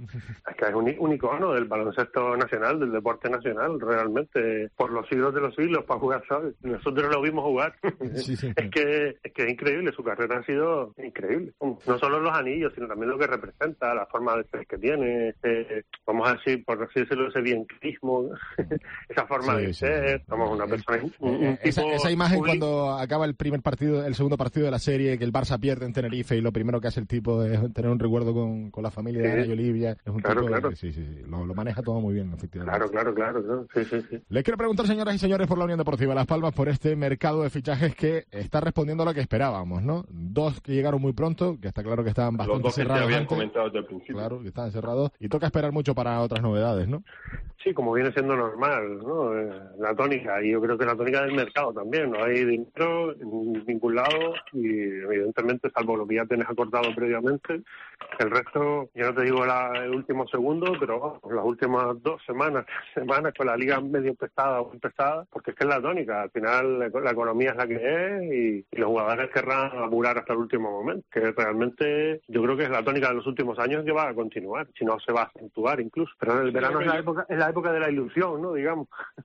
[SPEAKER 10] Es que es un, un icono del baloncesto nacional, del deporte nacional, realmente, por los siglos de los siglos, para jugar, ¿sabes? Nosotros lo vimos jugar. Sí, sí. Es que es que es increíble, su carrera ha sido increíble. No solo los anillos, sino también lo que representa, la forma de ser que tiene, eh, vamos a decir, por así decirlo, ese bienquismo, esa forma sí, de sí, ser, sí. Somos una persona... Un, un
[SPEAKER 3] esa,
[SPEAKER 10] tipo
[SPEAKER 3] esa imagen
[SPEAKER 10] público.
[SPEAKER 3] Cuando acaba el primer partido, el segundo partido de la serie, que el Barça pierde en Tenerife y lo primero que hace el tipo es tener un recuerdo con, con la familia sí. de Ana y Olivia, es un
[SPEAKER 10] claro,
[SPEAKER 3] tipo
[SPEAKER 10] claro.
[SPEAKER 3] que sí, sí, sí, lo, lo maneja todo muy bien, efectivamente.
[SPEAKER 10] Claro, claro, claro, claro. Sí, sí, sí.
[SPEAKER 3] Les quiero preguntar, señoras y señores, por la Unión Deportiva Las Palmas, por este mercado de fichajes que está respondiendo a lo que esperábamos, ¿no? Dos que llegaron muy pronto, que está claro que estaban bastante
[SPEAKER 4] Los dos
[SPEAKER 3] cerrados.
[SPEAKER 4] Que habían
[SPEAKER 3] antes.
[SPEAKER 4] comentado desde el principio.
[SPEAKER 3] Claro, que estaban cerrados. Y toca esperar mucho para otras novedades, ¿no?
[SPEAKER 10] Sí, como viene siendo normal, ¿no? La tónica, y yo creo que la tónica del mercado también, no hay dinero en ningún lado y evidentemente, salvo lo que ya tenés acordado previamente, el resto, yo no te digo la, el último segundo, pero vamos, las últimas dos semanas, tres semanas con la liga medio empezada o empezada, porque es que es la tónica, al final la economía es la que es y, y los jugadores querrán apurar hasta el último momento, que realmente yo creo que es la tónica de los últimos años que va a continuar, si no se va a acentuar incluso, pero en el verano es la época, es la época de la ilusión, ¿no? Digamos.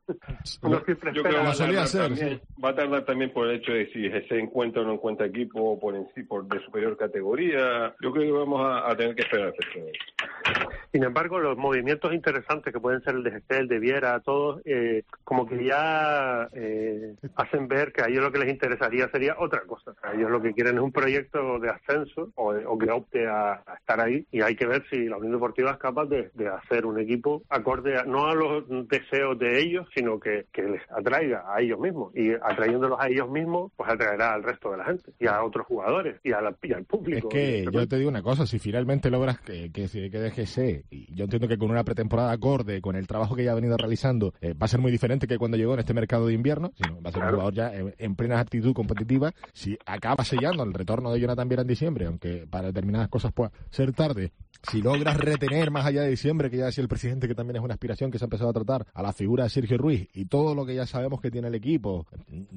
[SPEAKER 10] Uno siempre
[SPEAKER 4] yo creo que va,
[SPEAKER 3] solía hacer,
[SPEAKER 4] también,
[SPEAKER 3] sí.
[SPEAKER 4] va a tardar también por el hecho de si se encuentra o no encuentra equipo por en sí, por de superior categoría. Yo creo que vamos a, a tener que esperar.
[SPEAKER 10] Sin embargo, los movimientos interesantes que pueden ser el de G C, el de Viera, todos, eh, como que ya eh, hacen ver que a ellos lo que les interesaría sería otra cosa. A ellos lo que quieren es un proyecto de ascenso o, o que opte a, a estar ahí, y hay que ver si la Unión Deportiva es capaz de, de hacer un equipo acorde a, no a los deseos de ellos, sino que, que les atraiga a ellos mismos, y atrayéndolos a ellos mismos, pues atraerá al resto de la gente y a otros jugadores y, a la, y al público.
[SPEAKER 3] Es que yo te digo una cosa, si finalmente logras que, que, que de G C, y yo entiendo que con una pretemporada acorde, con el trabajo que ya ha venido realizando, eh, va a ser muy diferente que cuando llegó en este mercado de invierno, sino va a ser claro. un jugador ya en, en plena actitud competitiva. Si acaba sellando el retorno de Jonathan Viera en diciembre, aunque para determinadas cosas pueda ser tarde, si logras retener más allá de diciembre, que ya decía el presidente que también es una aspiración que se ha empezado a tratar, a la figura de Sergio Ruiz y todo lo que ya sabemos que tiene el equipo,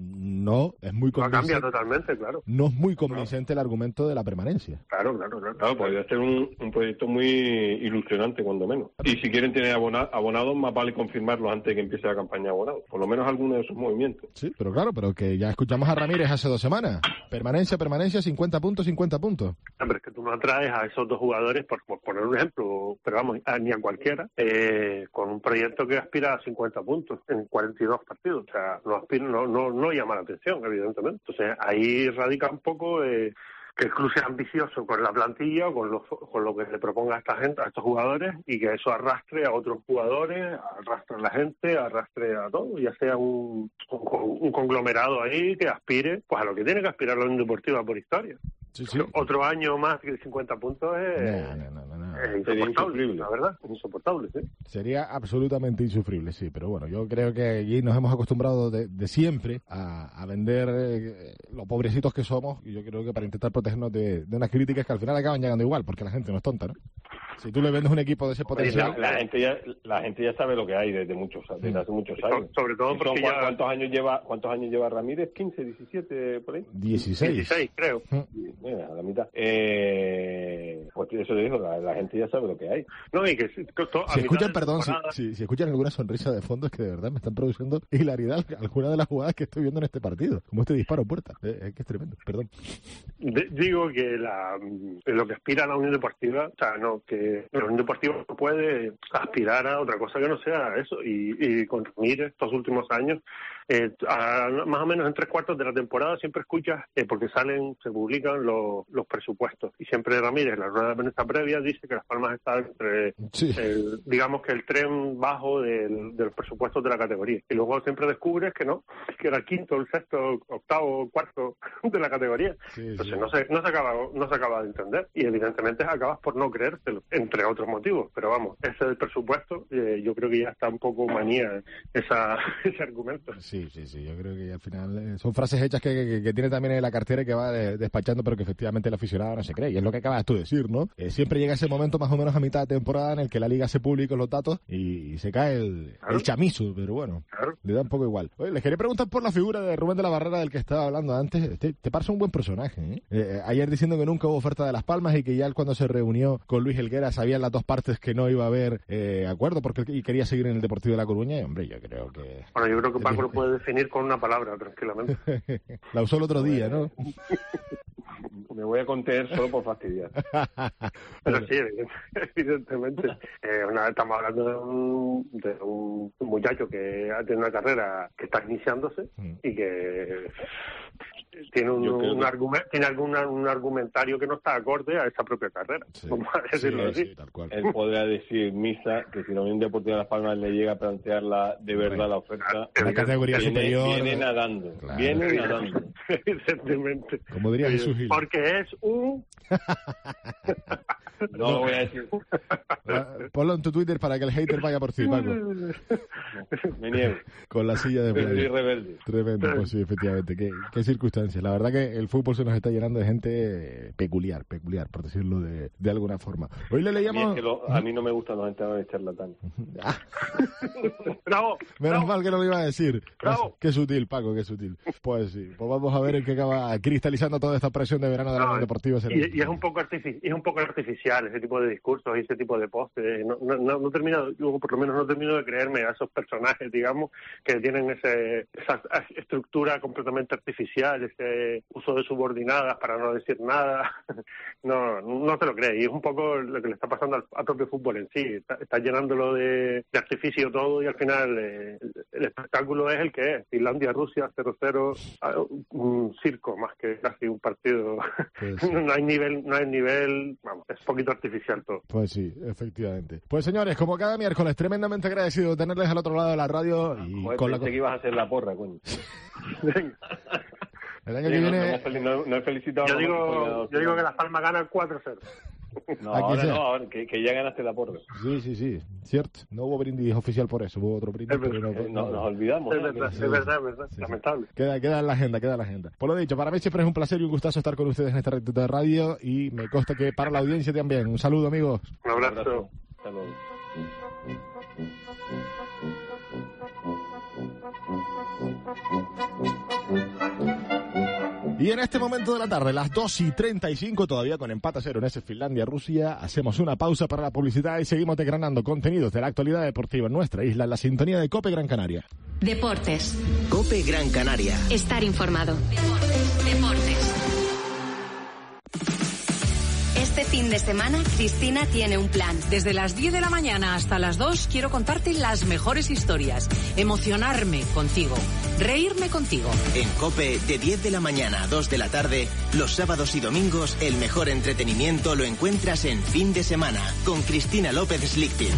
[SPEAKER 3] no es muy convincente.
[SPEAKER 10] No cambia totalmente, claro.
[SPEAKER 3] No es muy convincente no. el argumento de la permanencia.
[SPEAKER 10] Claro, claro, claro.
[SPEAKER 4] Claro, podría ser un, un proyecto muy ilusionante, cuando menos. Y si quieren tener abona, abonados, más vale confirmarlos antes de que empiece la campaña de abonados. Por lo menos algunos de esos movimientos.
[SPEAKER 3] Sí, pero claro, pero que ya escuchamos a Ramírez hace dos semanas. Permanencia, permanencia, cincuenta puntos, cincuenta puntos.
[SPEAKER 10] Hombre, es que tú no atraes a esos dos jugadores, por, por poner un ejemplo, pero vamos, a, ni a cualquiera, eh, con un proyecto que aspira a cincuenta puntos en cuarenta y dos partidos. O sea, no, aspira, no, no, no llama la atención, evidentemente. Entonces, ahí radica un poco... Eh, que el club sea ambicioso con la plantilla o con lo, con lo que le proponga a esta gente, a estos jugadores, y que eso arrastre a otros jugadores, arrastre a la gente, arrastre a todo, ya sea un, un, un conglomerado ahí que aspire pues a lo que tiene que aspirar la Unión Deportiva por historia. Sí, sí. Otro año más que cincuenta puntos es,
[SPEAKER 3] no, no, no, no, no.
[SPEAKER 10] es insoportable, la verdad, insoportable, ¿sí?
[SPEAKER 3] Sería absolutamente insufrible, sí, pero bueno, yo creo que allí nos hemos acostumbrado de, de siempre a, a vender eh, los pobrecitos que somos, y yo creo que para intentar protegernos de, de unas críticas que al final acaban llegando igual, porque la gente no es tonta, ¿no? Si tú le vendes un equipo de ese potencial...
[SPEAKER 4] La, la, gente, ya, la gente ya sabe lo que hay desde muchos desde sí. hace muchos años.
[SPEAKER 10] Sobre todo porque
[SPEAKER 4] son,
[SPEAKER 10] ya...
[SPEAKER 4] ¿Cuántos años lleva cuántos años lleva Ramírez? ¿quince, diecisiete por ahí?
[SPEAKER 3] dieciséis.
[SPEAKER 10] dieciséis, creo.
[SPEAKER 4] Mira, a la mitad. Eh, pues eso le digo, la, la gente ya sabe lo que hay.
[SPEAKER 10] No, y que... To,
[SPEAKER 3] si escuchan, perdón, si, si, si escuchan alguna sonrisa de fondo, es que de verdad me están produciendo hilaridad algunas de las jugadas que estoy viendo en este partido. Como este disparo a puerta. Es eh, que es tremendo, perdón.
[SPEAKER 10] De, digo que la, lo que aspira a la Unión Deportiva, o sea, no, que la Unión Deportiva no puede aspirar a otra cosa que no sea eso, y, y con Ramírez estos últimos años, eh, a, más o menos en tres cuartos de la temporada siempre escuchas, eh, porque salen, se publican los, los presupuestos, y siempre Ramírez en la rueda de prensa previa dice que Las Palmas está entre, sí. el, digamos que el tren bajo del, de los presupuestos de la categoría, y luego siempre descubres que no, que era el quinto, el sexto, octavo, cuarto de la categoría. Sí, entonces sí. no se no se acaba no se acaba de entender, y evidentemente acabas por no creértelo, entre otros motivos, pero vamos, ese del presupuesto, eh, yo creo que ya está un poco manía esa, ese argumento.
[SPEAKER 3] Sí, sí, sí, yo creo que al final eh, son frases hechas que, que, que tiene también en la cartera y que va de, despachando, pero que efectivamente el aficionado no se cree, y es lo que acabas tú de decir, ¿no? Eh, siempre llega ese momento más o menos a mitad de temporada en el que la liga hace públicos los datos y, y se cae el, claro. el chamizo, pero bueno, claro. le da un poco igual. Oye, les quería preguntar por la figura de Rubén de la Barrera, del que estaba hablando antes. Te, te parece un buen personaje, ¿eh? Eh, ayer diciendo que nunca hubo oferta de Las Palmas y que ya él, cuando se reunió con Luis Helguera, sabían las dos partes que no iba a haber eh, acuerdo porque y quería seguir en el Deportivo de La Coruña, y hombre, yo creo que...
[SPEAKER 10] Bueno, yo creo que Paco lo puede definir con una palabra, tranquilamente.
[SPEAKER 3] La usó el otro día, ¿no?
[SPEAKER 4] Me voy a contener solo por fastidiar.
[SPEAKER 10] Pero sí, evidentemente. Eh, una vez estamos hablando de un, de un muchacho que tiene una carrera que está iniciándose mm. y que tiene un, un, argument, tiene algún un argumentario que no está acorde a esa propia carrera. Sí, vamos a decirlo sí, así.
[SPEAKER 4] Sí, tal cual. Él podrá decir, Misa, que si la Unión Deportiva de Las Palmas le llega a plantear la, de verdad bueno, la oferta,
[SPEAKER 3] la categoría
[SPEAKER 4] viene,
[SPEAKER 3] superior,
[SPEAKER 4] viene nadando. Claro. Viene nadando.
[SPEAKER 10] Evidentemente.
[SPEAKER 3] Como diría Jesús Gil.
[SPEAKER 10] Porque es un...
[SPEAKER 4] No, no lo voy a decir.
[SPEAKER 3] Ponlo en tu Twitter para que el hater vaya por ti, Paco.
[SPEAKER 4] Me niego.
[SPEAKER 3] Con la silla de
[SPEAKER 4] playa. Soy rebelde.
[SPEAKER 3] Tremendo, pues sí, efectivamente. Qué, qué circunstancias. La verdad que el fútbol se nos está llenando de gente peculiar, peculiar, por decirlo de, de alguna forma. Hoy le leíamos...
[SPEAKER 4] Es que lo, a mí no me gustan los entrenadores charlatanes.
[SPEAKER 10] ¡Bravo!
[SPEAKER 3] Menos
[SPEAKER 10] bravo.
[SPEAKER 3] mal que no lo iba a decir.
[SPEAKER 10] ¡Bravo!
[SPEAKER 3] Qué sutil, Paco, qué sutil. Pues sí, pues vamos a ver en qué acaba cristalizando toda esta presión de verano de la Unión Deportiva.
[SPEAKER 10] Y, y es un poco artifici- es un poco artificial ese tipo de discursos y ese tipo de postes. No, no, no, no termino, yo por lo menos no termino de creerme a esos personajes, digamos, que tienen ese, esa estructura completamente artificial, ese uso de subordinadas para no decir nada. No, no te lo crees. Y es un poco lo que le está pasando al, al propio fútbol en sí. Está, está llenándolo de, de artificio todo y al final eh, el, el espectáculo es el que es. Finlandia-Rusia cero cero, un circo más que casi un partido. Pues sí. No hay nivel, no hay nivel, vamos, es un poquito artificial todo.
[SPEAKER 3] Pues sí, efectivamente. Pues señores, como cada miércoles, tremendamente agradecido de tenerles al otro lado de la radio. Y
[SPEAKER 4] Joder,
[SPEAKER 3] con
[SPEAKER 4] pensé
[SPEAKER 3] la...
[SPEAKER 4] que ibas a hacer la porra, coño.
[SPEAKER 3] El año que sí, viene...
[SPEAKER 4] no, no, no he felicitado.
[SPEAKER 10] Yo digo, yo digo que Las Palmas gana cuatro cero.
[SPEAKER 4] No, ahora no, ahora que, que ya ganaste la porra.
[SPEAKER 3] Sí, sí, sí, cierto. No hubo brindis oficial por eso, hubo otro brindis.
[SPEAKER 4] Pero no, no, no, nos olvidamos.
[SPEAKER 10] Es verdad,
[SPEAKER 4] sí,
[SPEAKER 10] es verdad, es verdad. Sí, lamentable.
[SPEAKER 3] Sí. Queda, queda en la agenda, queda en la agenda. Por lo dicho, para mí siempre es un placer y un gustazo estar con ustedes en esta red de radio y me consta que para la audiencia también. Un saludo, amigos.
[SPEAKER 10] Un abrazo. Un abrazo.
[SPEAKER 4] Hasta luego.
[SPEAKER 3] Y en este momento de la tarde, las dos y treinta y cinco, todavía con empate a cero en ese Finlandia-Rusia, hacemos una pausa para la publicidad y seguimos desgranando contenidos de la actualidad deportiva en nuestra isla, en la sintonía de COPE Gran Canaria.
[SPEAKER 1] Deportes.
[SPEAKER 2] COPE Gran Canaria.
[SPEAKER 1] Estar informado. Deportes. Deportes. Este fin de semana, Cristina tiene un plan.
[SPEAKER 8] Desde las diez de la mañana hasta las dos quiero contarte las mejores historias, emocionarme contigo, reírme contigo.
[SPEAKER 2] En COPE, de diez de la mañana a dos de la tarde, los sábados y domingos, el mejor entretenimiento lo encuentras en Fin de Semana, con Cristina López Slichting.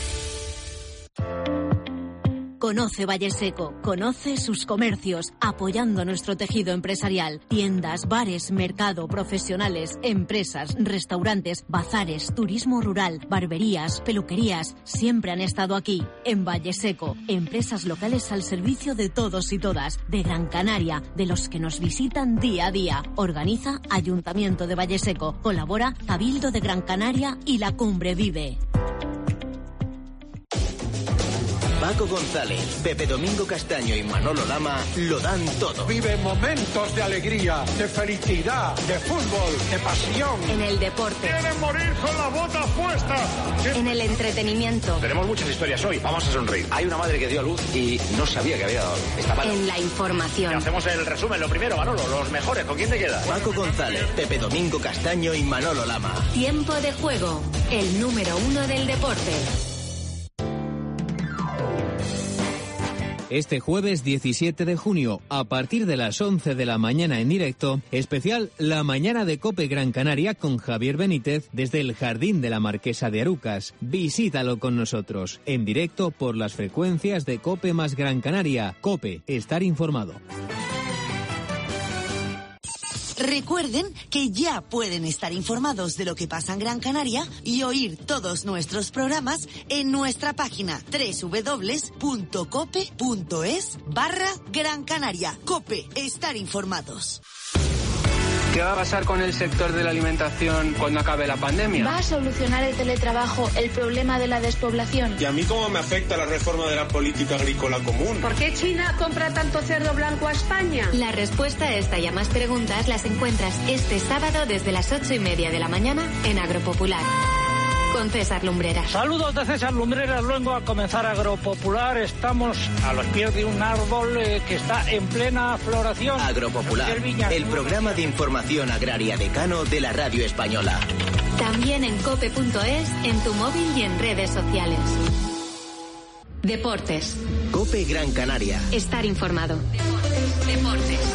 [SPEAKER 11] Conoce Valleseco, conoce sus comercios, apoyando nuestro tejido empresarial. Tiendas, bares, mercado, profesionales, empresas, restaurantes, bazares, turismo rural, barberías, peluquerías, siempre han estado aquí, en Valleseco. Empresas locales al servicio de todos y todas, de Gran Canaria, de los que nos visitan día a día. Organiza Ayuntamiento de Valleseco, colabora Cabildo de Gran Canaria y La Cumbre Vive.
[SPEAKER 2] Paco González, Pepe Domingo Castaño y Manolo Lama lo dan todo.
[SPEAKER 12] Vive momentos de alegría, de felicidad, de fútbol, de pasión.
[SPEAKER 1] En el deporte.
[SPEAKER 6] ¡Quieren morir con la bota puesta!
[SPEAKER 1] En el entretenimiento.
[SPEAKER 6] Tenemos muchas historias hoy, vamos a sonreír.
[SPEAKER 13] Hay una madre que dio a luz y no sabía que había dado. Está mal.
[SPEAKER 1] En la información.
[SPEAKER 6] Y hacemos el resumen, lo primero, Manolo, los mejores, ¿con quién te quedas?
[SPEAKER 2] Paco González, Pepe Domingo Castaño y Manolo Lama.
[SPEAKER 1] Tiempo de juego, el número uno del deporte.
[SPEAKER 14] Este jueves diecisiete de junio, a partir de las once de la mañana en directo, especial La Mañana de COPE Gran Canaria con Javier Benítez desde el Jardín de la Marquesa de Arucas. Visítalo con nosotros, en directo por las frecuencias de COPE más Gran Canaria. COPE, estar informado.
[SPEAKER 15] Recuerden que ya pueden estar informados de lo que pasa en Gran Canaria y oír todos nuestros programas en nuestra página www.cope.es barra Gran Canaria. COPE, estar informados.
[SPEAKER 16] ¿Qué va a pasar con el sector de la alimentación cuando acabe la pandemia?
[SPEAKER 17] ¿Va a solucionar el teletrabajo el problema de la despoblación?
[SPEAKER 18] ¿Y a mí cómo me afecta la reforma de la política agrícola común?
[SPEAKER 19] ¿Por qué China compra tanto cerdo blanco a España?
[SPEAKER 1] La respuesta a esta y a más preguntas las encuentras este sábado desde las ocho y media de la mañana en Agropopular. Con César Lumbreras.
[SPEAKER 20] Saludos de César Lumbreras, luego a comenzar Agropopular. Estamos a los pies de un árbol eh, que está en plena floración.
[SPEAKER 2] Agropopular, el programa de información agraria decano de la radio española.
[SPEAKER 1] También en cope punto es, en tu móvil y en redes sociales. Deportes.
[SPEAKER 2] COPE Gran Canaria.
[SPEAKER 1] Estar informado. Deportes. Deportes.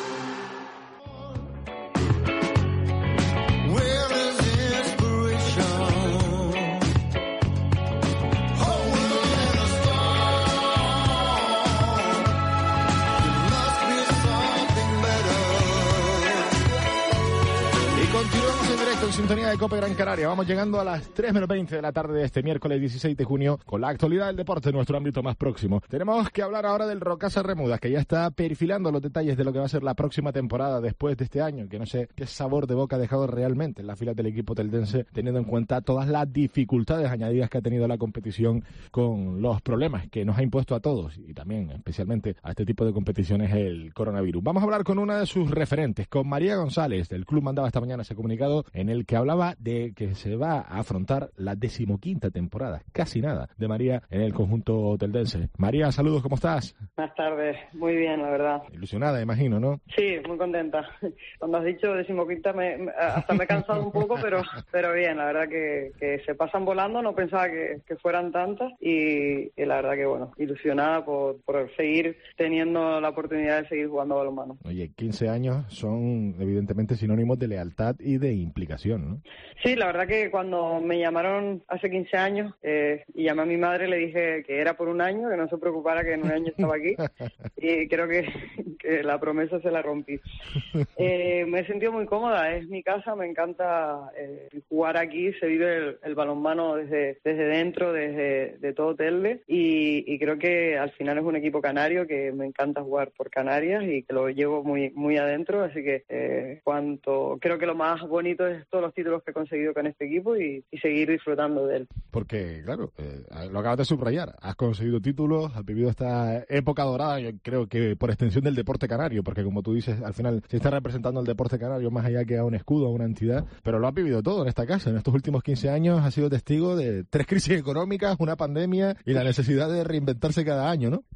[SPEAKER 3] En sintonía de COPE Gran Canaria. Vamos llegando a las tres menos veinte de la tarde de este miércoles dieciséis de junio con la actualidad del deporte en nuestro ámbito más próximo. Tenemos que hablar ahora del Rocasa Remudas, que ya está perfilando los detalles de lo que va a ser la próxima temporada después de este año, que no sé qué sabor de boca ha dejado realmente en las filas del equipo teldense, teniendo en cuenta todas las dificultades añadidas que ha tenido la competición con los problemas que nos ha impuesto a todos y también especialmente a este tipo de competiciones el coronavirus. Vamos a hablar con una de sus referentes, con María González. Del club mandaba esta mañana ese comunicado en el que hablaba de que se va a afrontar la decimoquinta temporada, casi nada, de María en el conjunto teldense. María, saludos, ¿cómo estás?
[SPEAKER 21] Buenas tardes, muy bien, la verdad.
[SPEAKER 3] Ilusionada, imagino, ¿no?
[SPEAKER 21] Sí, muy contenta. Cuando has dicho decimoquinta, me, me, hasta me he cansado un poco, pero pero bien, la verdad que, que se pasan volando, no pensaba que, que fueran tantas y, y la verdad que, bueno, ilusionada por, por seguir teniendo la oportunidad de seguir jugando balonmano.
[SPEAKER 3] Oye, quince años son evidentemente sinónimos de lealtad y de implicación, ¿no?
[SPEAKER 21] Sí, la verdad que cuando me llamaron hace quince años eh, y llamé a mi madre, le dije que era por un año, que no se preocupara, que en un año estaba aquí y creo que, que la promesa se la rompí. Eh, me he sentido muy cómoda, es mi casa, me encanta eh, jugar aquí, se vive el, el balonmano desde, desde dentro, desde de todo Telde y, y creo que al final es un equipo canario que me encanta jugar por Canarias y que lo llevo muy muy adentro, así que eh, cuanto creo que lo más bonito es todos los títulos que he conseguido con este equipo y, y seguir disfrutando de él.
[SPEAKER 3] Porque, claro, eh, lo acabas de subrayar, has conseguido títulos, has vivido esta época dorada, yo creo que por extensión del deporte canario, porque como tú dices, al final se está representando el deporte canario más allá que a un escudo, a una entidad, pero lo has vivido todo en esta casa. En estos últimos quince años has sido testigo de tres crisis económicas, una pandemia y la necesidad de reinventarse cada año, ¿no?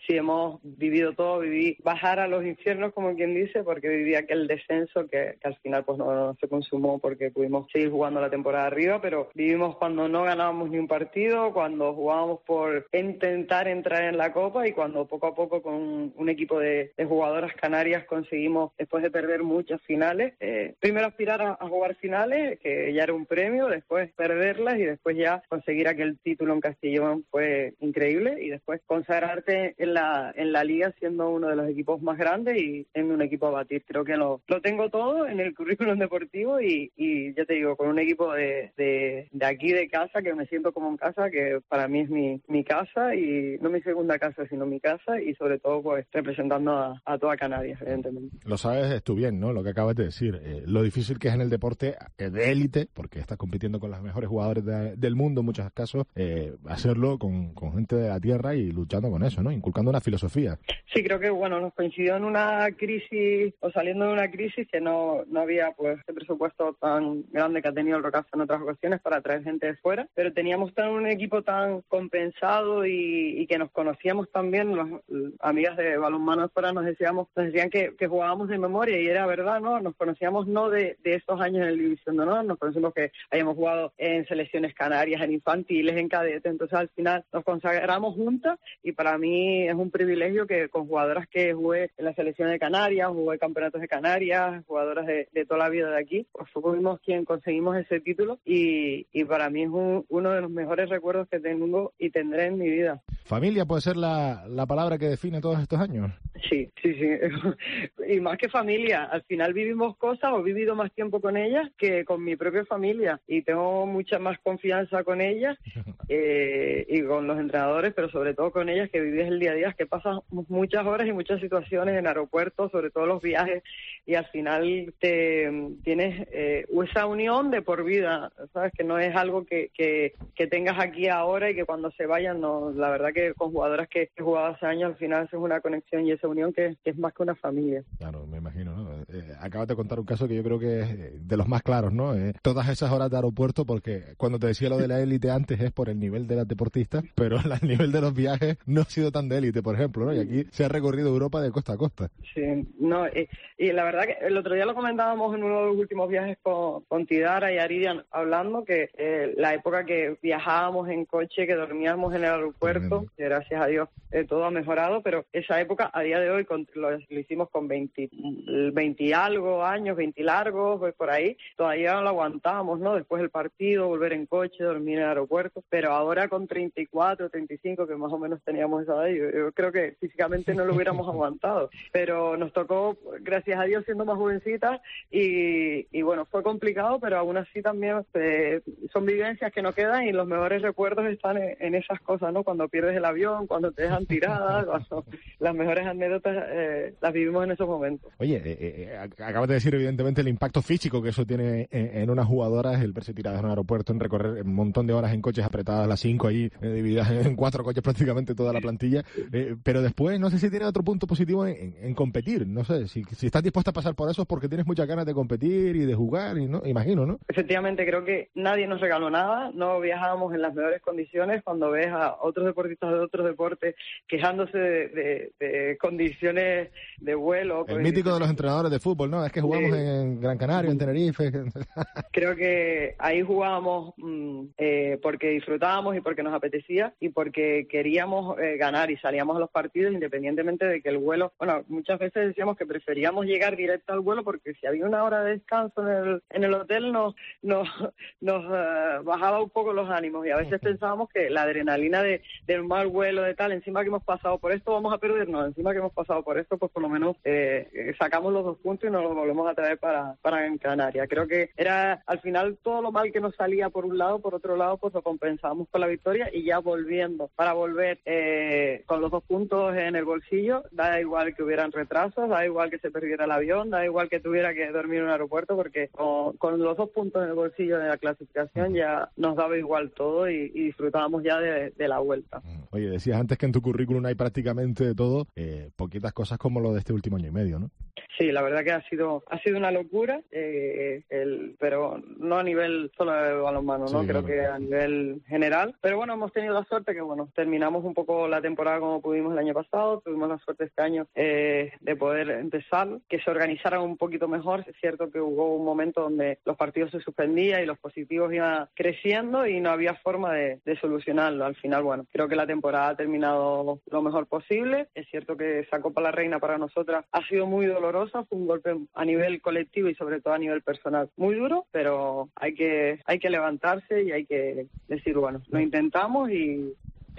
[SPEAKER 21] sí hemos vivido todo, viví bajar a los infiernos, como quien dice, porque viví aquel descenso que, que al final pues no, no se consumó porque pudimos seguir jugando la temporada arriba, pero vivimos cuando no ganábamos ni un partido, cuando jugábamos por intentar entrar en la Copa y cuando poco a poco con un equipo de, de jugadoras canarias conseguimos, después de perder muchas finales, eh, primero aspirar a, a jugar finales, que ya era un premio, después perderlas y después ya conseguir aquel título en Castellón fue increíble y después consagrarte en la en la liga siendo uno de los equipos más grandes y en un equipo a batir. Creo que lo, lo tengo todo en el currículum deportivo y, y ya te digo, con un equipo de, de, de aquí de casa, que me siento como en casa, que para mí es mi, mi casa y no mi segunda casa, sino mi casa y sobre todo pues representando a, a toda Canarias, evidentemente.
[SPEAKER 3] Lo sabes tú bien, ¿no? Lo que acabas de decir, eh, lo difícil que es en el deporte de élite, porque estás compitiendo con los mejores jugadores de, del mundo en muchos casos, eh, hacerlo con, con gente de la tierra y luchando con eso, ¿no? Inculcando una filosofía.
[SPEAKER 21] Sí, creo que, bueno, nos coincidió en una crisis, o saliendo de una crisis que no, no había, pues, este presupuesto tan grande que ha tenido el Rocasa en otras ocasiones para traer gente de fuera, pero teníamos tan un equipo tan compensado y, y que nos conocíamos también, las amigas de balonmano de fuera nos decíamos, nos decían que, que jugábamos de memoria y era verdad, ¿no? Nos conocíamos no de, de estos años en el División de Honor, nos conocimos que hayamos jugado en selecciones canarias, en infantiles, en cadetes, entonces al final nos consagramos juntas y para mí es un privilegio que con jugadoras que jugué en la selección de Canarias, jugué campeonatos de Canarias, jugadoras de, de toda la vida de aquí, pues fuimos quien conseguimos ese título y, y para mí es un, uno de los mejores recuerdos que tengo y tendré en mi vida.
[SPEAKER 3] ¿Familia puede ser la, la palabra que define todos estos años?
[SPEAKER 21] Sí, sí, sí. Y más que familia, al final vivimos cosas o he vivido más tiempo con ellas que con mi propia familia y tengo mucha más confianza con ellas eh, y con los entrenadores, pero sobre todo con ellas que vives el día a día, que pasas muchas horas y muchas situaciones en aeropuertos, sobre todo los viajes y al final te tienes eh, esa unión de por vida, sabes que no es algo que, que, que tengas aquí ahora y que cuando se vayan, no, la verdad que con jugadoras que he jugado hace años al final es una conexión y esa unión que, que es más que una familia.
[SPEAKER 3] Claro, me imagino, ¿no? Eh, acabas de contar un caso que yo creo que es de los más claros, ¿no? Eh, todas esas horas de aeropuerto, porque cuando te decía lo de la élite antes es por el nivel de las deportistas, pero el nivel de los viajes no ha sido tan de élite, por ejemplo, ¿no? Y aquí se ha recorrido Europa de costa a costa.
[SPEAKER 21] Sí, no, y, y la verdad que el otro día lo comentábamos en uno de los últimos viajes con, con Tidara y Aridian hablando que eh, la época que viajábamos en coche, que dormíamos en el aeropuerto, que gracias a Dios eh, todo ha mejorado, pero esa época a día de hoy con, lo, lo hicimos con veinte, veinte algo años, veinte largos, pues por ahí, todavía no lo aguantábamos, ¿no? Después del partido, volver en coche, dormir en el aeropuerto, pero ahora con treinta y cuatro, treinta y cinco, que más o menos teníamos esa edad, yo, yo creo que físicamente no lo hubiéramos aguantado, pero nos tocó, gracias a Dios, siendo más jovencitas y, y bueno, fue complicado, pero aún así también eh, son vivencias que no quedan y los mejores recuerdos están en, en esas cosas, ¿no? Cuando pierdes el avión, cuando te dejan tiradas, cuando las mejores anécdotas eh, las vivimos en esos momentos.
[SPEAKER 3] Oye, eh, eh, acabas de decir evidentemente el impacto físico que eso tiene en, en unas jugadoras, el verse tiradas en un aeropuerto, en recorrer un montón de horas en coches apretadas, las cinco ahí, eh, divididas en cuatro coches prácticamente toda la plantilla, eh, pero después no sé si tiene otro punto positivo en, en, en competir, no sé, si, si estás dispuesta a pasar por eso es porque tienes muchas ganas de competir y de jugar, y no imagino, ¿no?
[SPEAKER 21] Efectivamente, creo que nadie nos regaló nada, no viajábamos en las mejores condiciones, cuando ves a otros deportistas de otros deportes quejándose de, de, de condiciones de vuelo.
[SPEAKER 3] El mítico de los entrenadores de fútbol, ¿no? Es que jugamos sí. en Gran Canaria, en Tenerife.
[SPEAKER 21] Creo que ahí jugábamos mmm, eh, porque disfrutábamos y porque nos apetecía y porque queríamos eh, ganar y salíamos a los partidos independientemente de que el vuelo, bueno, muchas veces decíamos que preferíamos llegar directo al vuelo porque si había una hora de descanso en el, en el hotel nos, nos, nos uh, bajaba un poco los ánimos y a veces pensábamos que la adrenalina de, del mal vuelo, de tal, encima que hemos pasado por esto vamos a perdernos, encima que hemos pasado por esto, pues por lo menos eh, sacamos los dos puntos y nos los volvemos a traer para, para Gran Canaria. Creo que era al final todo lo mal que nos salía por un lado, por otro lado pues lo compensábamos con la victoria y ya volviendo, para volver eh, con los dos puntos en el bolsillo, da igual que hubieran retrasos, da igual que se perdiera el avión, da igual que tuviera que dormir en un aeropuerto porque con, con los dos puntos en el bolsillo de la clasificación ya nos daba igual todo y, y disfrutábamos ya de, de la vuelta.
[SPEAKER 3] Oye, decías antes que en tu currículum hay prácticamente de todo, eh, poquitas cosas como lo de este último año y medio, ¿no?
[SPEAKER 21] Sí, la verdad que ha sido ha sido una locura, eh, el, pero no a nivel solo de balonmano, ¿no? Sí, creo claro. que a nivel general. Pero bueno, hemos tenido la suerte que, bueno, terminamos un poco la temporada como pudimos el año pasado, tuvimos la suerte este año eh, de poder empezar, que se organizara un poquito mejor. Es cierto que hubo un momento donde los partidos se suspendían y los positivos iban creciendo y no había forma de, de solucionarlo. Al final, bueno, creo que la temporada ha terminado lo mejor posible. Es cierto que esa Copa La Reina para nosotras ha sido muy dolorosa, fue un golpe a nivel colectivo y sobre todo a nivel personal muy duro, pero hay que hay que levantarse y hay que decir, bueno, lo intentamos y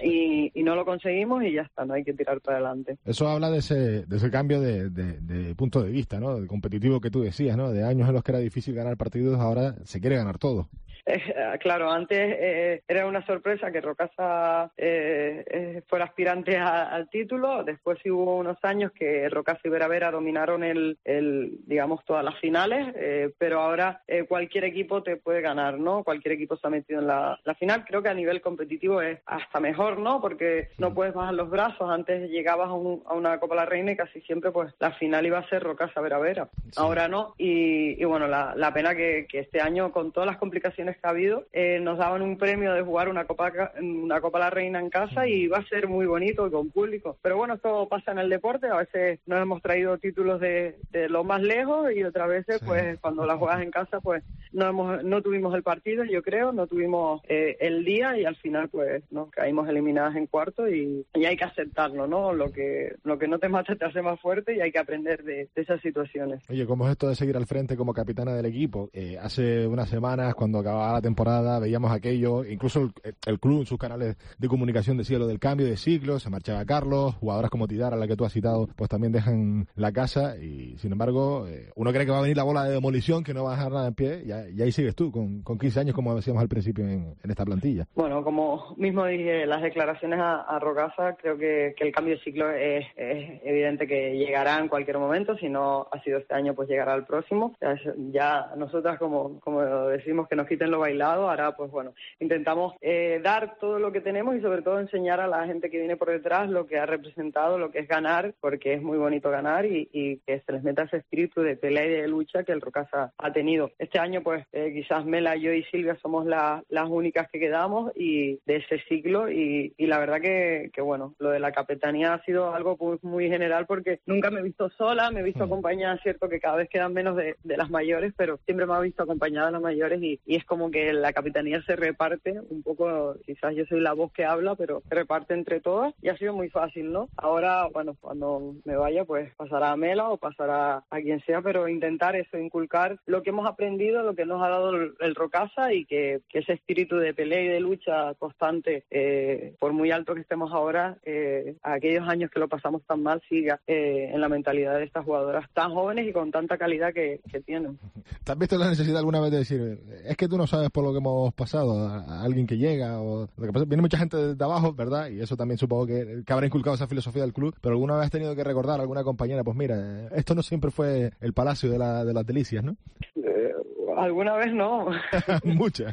[SPEAKER 21] Y, y no lo conseguimos y ya está, no hay que tirar para adelante.
[SPEAKER 3] Eso habla de ese de ese cambio de, de, de punto de vista, ¿no? De competitivo que tú decías, ¿no? De años en los que era difícil ganar partidos, ahora se quiere ganar todo.
[SPEAKER 21] Eh, claro, antes eh, era una sorpresa que Rocasa eh, eh, fuera aspirante a, al título. Después sí hubo unos años que Rocasa y Vera Vera dominaron el, el digamos, todas las finales, eh, pero ahora eh, cualquier equipo te puede ganar, ¿no? Cualquier equipo se ha metido en la, la final. Creo que a nivel competitivo es hasta mejor, ¿no? Porque no puedes bajar los brazos. Antes llegabas a, un, a una Copa La Reina y casi siempre pues la final iba a ser Rocasa Vera Vera. Sí. Ahora no. Y, y bueno, la, la pena que, que este año, con todas las complicaciones que ha habido, eh, nos daban un premio de jugar una Copa una Copa La Reina en casa y va a ser muy bonito con público. Pero bueno, esto pasa en el deporte. A veces nos hemos traído títulos de, de lo más lejos y otras veces, sí, pues cuando la juegas en casa, pues no hemos no tuvimos el partido, yo creo, no tuvimos eh, el día y al final pues nos caímos eliminadas en cuarto y, y hay que aceptarlo, ¿no? Lo que lo que no te mata te hace más fuerte y hay que aprender de, de esas situaciones.
[SPEAKER 3] Oye, ¿cómo es esto de seguir al frente como capitana del equipo? Eh, hace unas semanas, cuando acababa la temporada, veíamos aquello, incluso el, el club en sus canales de comunicación decía lo del cambio de ciclo, se marchaba Carlos, jugadoras como Tidara, la que tú has citado, pues también dejan la casa y sin embargo eh, uno cree que va a venir la bola de demolición, que no va a dejar nada en pie y, y ahí sigues tú con, con quince años, como decíamos al principio en, en esta plantilla.
[SPEAKER 21] Bueno, como mismo dije, las declaraciones a, a Rocasa, creo que, que el cambio de ciclo es, es evidente que llegará en cualquier momento, si no ha sido este año pues llegará el próximo. Ya, ya nosotras como, como decimos que nos quiten lo bailado, ahora pues bueno, intentamos eh, dar todo lo que tenemos y sobre todo enseñar a la gente que viene por detrás lo que ha representado, lo que es ganar, porque es muy bonito ganar y, y que se les meta ese espíritu de pelea y de lucha que el Rocasa ha tenido. Este año pues eh, quizás Mela, yo y Silvia somos la, las únicas que quedamos y de ese ciclo y, y la verdad que, que bueno, lo de la capitanía ha sido algo muy, muy general porque nunca me he visto sola, me he visto acompañada, cierto que cada vez quedan menos de, de las mayores, pero siempre me he visto acompañada de las mayores y, y es como que la capitanía se reparte un poco, quizás yo soy la voz que habla, pero se reparte entre todas y ha sido muy fácil, ¿no? Ahora, bueno, cuando me vaya, pues pasará a Mela o pasará a quien sea, pero intentar eso, inculcar lo que hemos aprendido, lo que nos ha dado el, el Rocasa y que, que ese espíritu de pelea y de lucha constante, eh, por muy alto que estemos ahora, eh, a aquellos años que lo pasamos tan mal, siga eh, en la mentalidad de estas jugadoras tan jóvenes y con tanta calidad que, que tienen.
[SPEAKER 3] ¿Te has visto la necesidad alguna vez de decir, es que tú no sabes por lo que hemos pasado, a, a alguien que llega o lo que pasa? Viene mucha gente de abajo, ¿verdad? Y eso también supongo que, que habrá inculcado esa filosofía del club, pero alguna vez has tenido que recordar a alguna compañera, pues mira, esto no siempre fue el palacio de, la, de las delicias, ¿no?
[SPEAKER 21] Eh, alguna vez no.
[SPEAKER 3] Muchas.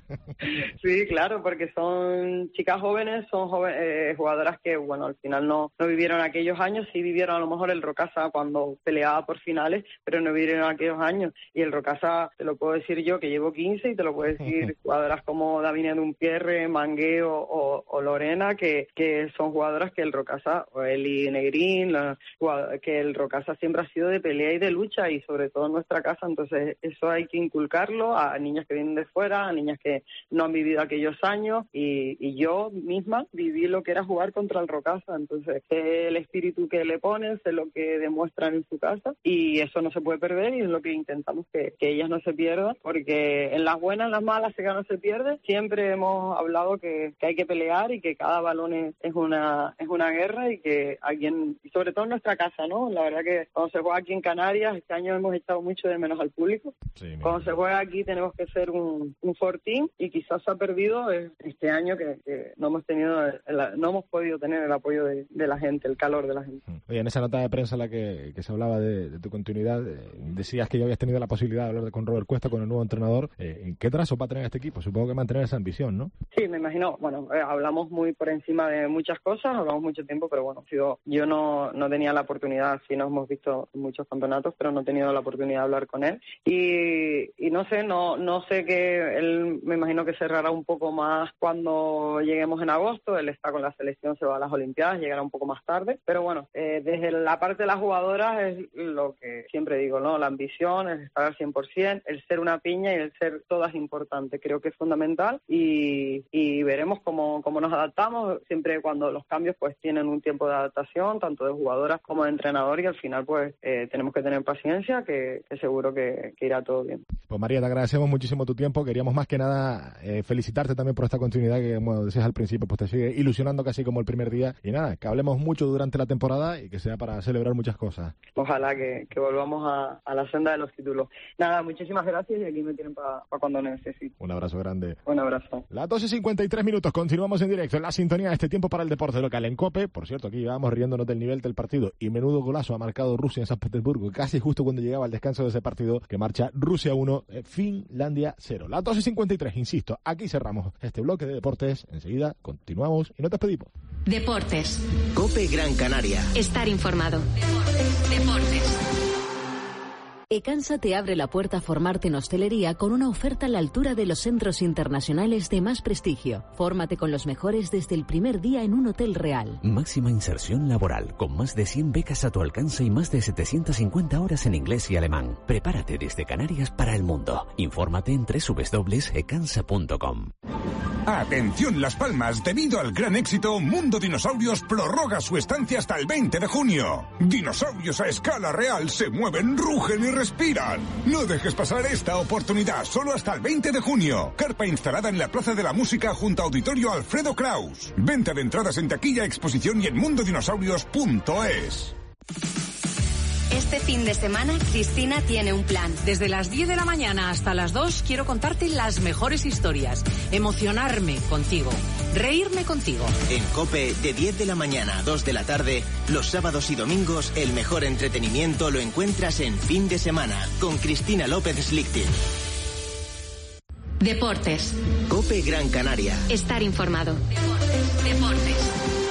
[SPEAKER 21] Sí, claro, porque son chicas jóvenes, son joven, eh, jugadoras que, bueno, al final no, no vivieron aquellos años, sí vivieron a lo mejor el Rocasa cuando peleaba por finales, pero no vivieron aquellos años. Y el Rocasa, te lo puedo decir yo, que llevo quince, y te lo puedo decir jugadoras como Davina Dumpierre, Mangueo o, o Lorena, que, que son jugadoras que el Rocasa, o Eli Negrín, la, que el Rocasa siempre ha sido de pelea y de lucha, y sobre todo en nuestra casa. Entonces eso hay que inculcarlo a niñas que vienen de fuera, a niñas que no han vivido aquellos años, y, y yo misma viví lo que era jugar contra el Rocasa. Entonces sé el espíritu que le ponen, sé lo que demuestran en su casa, y eso no se puede perder, y es lo que intentamos que, que ellas no se pierdan, porque en las buenas, en las malas, se gana o se pierde. Siempre hemos hablado que, que hay que pelear y que cada balón es, es una es una guerra, y que alguien, y sobre todo en nuestra casa, ¿no? La verdad que cuando se juega aquí en Canarias, este año hemos echado mucho de menos al público. Sí, cuando se juega aquí tenemos que ser un, un fortín y quizás se ha perdido este año que, que no hemos tenido, el, no hemos podido tener el apoyo de, de la gente, el calor de la gente.
[SPEAKER 3] Oye, en esa nota de prensa en la que, que se hablaba de, de tu continuidad, eh, decías que ya habías tenido la posibilidad de hablar con Robert Cuesta, con el nuevo entrenador. Eh, ¿Qué trazo va a tener este equipo? Supongo que mantener esa ambición, ¿no?
[SPEAKER 21] Sí, me imagino. Bueno, eh, hablamos muy por encima de muchas cosas, hablamos mucho tiempo, pero bueno, sido, yo no, no tenía la oportunidad, sí nos hemos visto en muchos campeonatos, pero no he tenido la oportunidad de hablar con él. Y, y no sé, no, no sé que él, me imagino que cerrará un poco más cuando lleguemos en agosto. Él está con la selección, se va a las Olimpiadas, llegará un poco más tarde. Pero bueno, eh, desde la parte de las jugadoras es lo que siempre digo, ¿no? La ambición, el estar al cien por ciento, el ser una piña y el ser todas importante. Creo que es fundamental y, y veremos cómo, cómo nos adaptamos. Siempre cuando los cambios pues tienen un tiempo de adaptación, tanto de jugadoras como de entrenador, y al final pues eh, tenemos que tener paciencia, que, que seguro que, que irá todo bien.
[SPEAKER 3] Pues María, te agradecemos muchísimo tu tiempo. Queríamos más que nada eh, felicitarte también por esta continuidad que, como decías al principio, pues te sigue ilusionando casi como el primer día. Y nada, que hablemos mucho durante la temporada y que sea para celebrar muchas cosas.
[SPEAKER 21] Ojalá que, que volvamos a, a la senda de los títulos. Nada, muchísimas gracias y aquí me tienen para pa cuando necesiten.
[SPEAKER 3] Un abrazo grande.
[SPEAKER 21] Un abrazo.
[SPEAKER 3] Las doce cincuenta y tres minutos, continuamos en directo en la sintonía de este tiempo para el deporte local en COPE. Por cierto, aquí llevamos riéndonos del nivel del partido y menudo golazo ha marcado Rusia en San Petersburgo, casi justo cuando llegaba el descanso de ese partido, que marcha Rusia uno, Finlandia cero. Las doce cincuenta y tres, insisto, aquí cerramos este bloque de deportes. Enseguida continuamos y nos despedimos.
[SPEAKER 1] Deportes.
[SPEAKER 2] COPE Gran Canaria.
[SPEAKER 1] Estar informado. Deportes. Deportes.
[SPEAKER 11] Ecansa te abre la puerta a formarte en hostelería con una oferta a la altura de los centros internacionales de más prestigio. Fórmate con los mejores desde el primer día en un hotel real.
[SPEAKER 5] Máxima inserción laboral, con más de cien becas a tu alcance y más de setecientas cincuenta horas en inglés y alemán. Prepárate desde Canarias para el mundo. Infórmate en doble u doble u doble u punto ecansa punto com.
[SPEAKER 22] Atención Las Palmas, debido al gran éxito, Mundo Dinosaurios prorroga su estancia hasta el veinte de junio. Dinosaurios a escala real se mueven, rugen y respiran. No dejes pasar esta oportunidad, solo hasta el veinte de junio. Carpa instalada en la Plaza de la Música junto a Auditorio Alfredo Kraus. Venta de entradas en taquilla, exposición y en mundo dinosaurios punto es.
[SPEAKER 1] Este fin de semana, Cristina tiene un plan.
[SPEAKER 8] Desde las diez de la mañana hasta las dos quiero contarte las mejores historias, emocionarme contigo, reírme contigo.
[SPEAKER 2] En COPE, de diez de la mañana a dos de la tarde, los sábados y domingos, el mejor entretenimiento lo encuentras en Fin de Semana, con Cristina López Slichting.
[SPEAKER 1] Deportes.
[SPEAKER 2] COPE Gran Canaria.
[SPEAKER 1] Estar informado. Deportes. Deportes.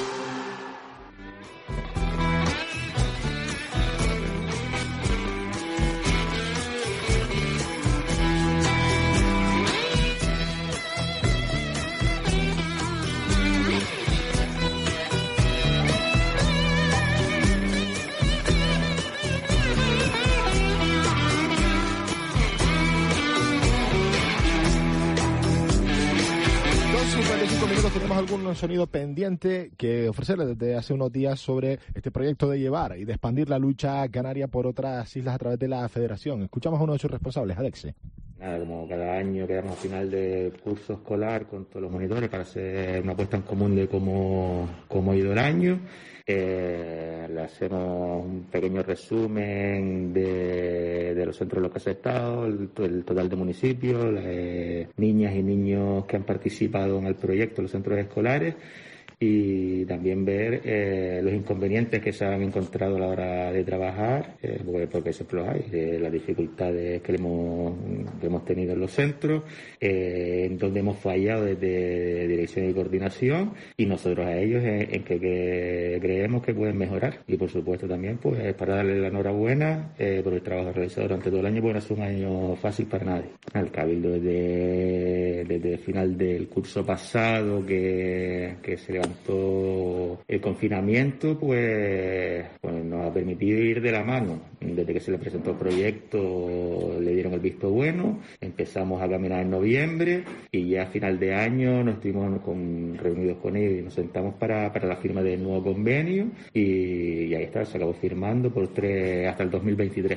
[SPEAKER 3] Tenemos algún sonido pendiente que ofrecerles desde hace unos días sobre este proyecto de llevar y de expandir la lucha canaria por otras islas a través de la federación. Escuchamos a uno de sus responsables, Alexe.
[SPEAKER 23] Nada, como cada año quedamos al final del curso escolar con todos los monitores para hacer una puesta en común de cómo, cómo ha ido el año. Eh, le hacemos un pequeño resumen de, de los centros en los que se ha estado, el, el total de municipios, las eh, niñas y niños que han participado en el proyecto, los centros escolares, y también ver eh, los inconvenientes que se han encontrado a la hora de trabajar, eh, porque, porque siempre los hay, eh, las dificultades que hemos, que hemos tenido en los centros, eh, en donde hemos fallado desde dirección y coordinación, y nosotros a ellos en, en que, que creemos que pueden mejorar. Y por supuesto también pues para darle la enhorabuena eh, por el trabajo realizado durante todo el año, porque no es un año fácil para nadie. El Cabildo desde, desde el final del curso pasado que, que se levantó el confinamiento, pues, pues nos ha permitido ir de la mano. Desde que se le presentó el proyecto le dieron el visto bueno, empezamos a caminar en noviembre y ya a final de año nos estuvimos con, reunidos con ellos y nos sentamos para, para la firma del nuevo convenio y, y ahí está, se acabó firmando por tres hasta el dos mil veintitrés.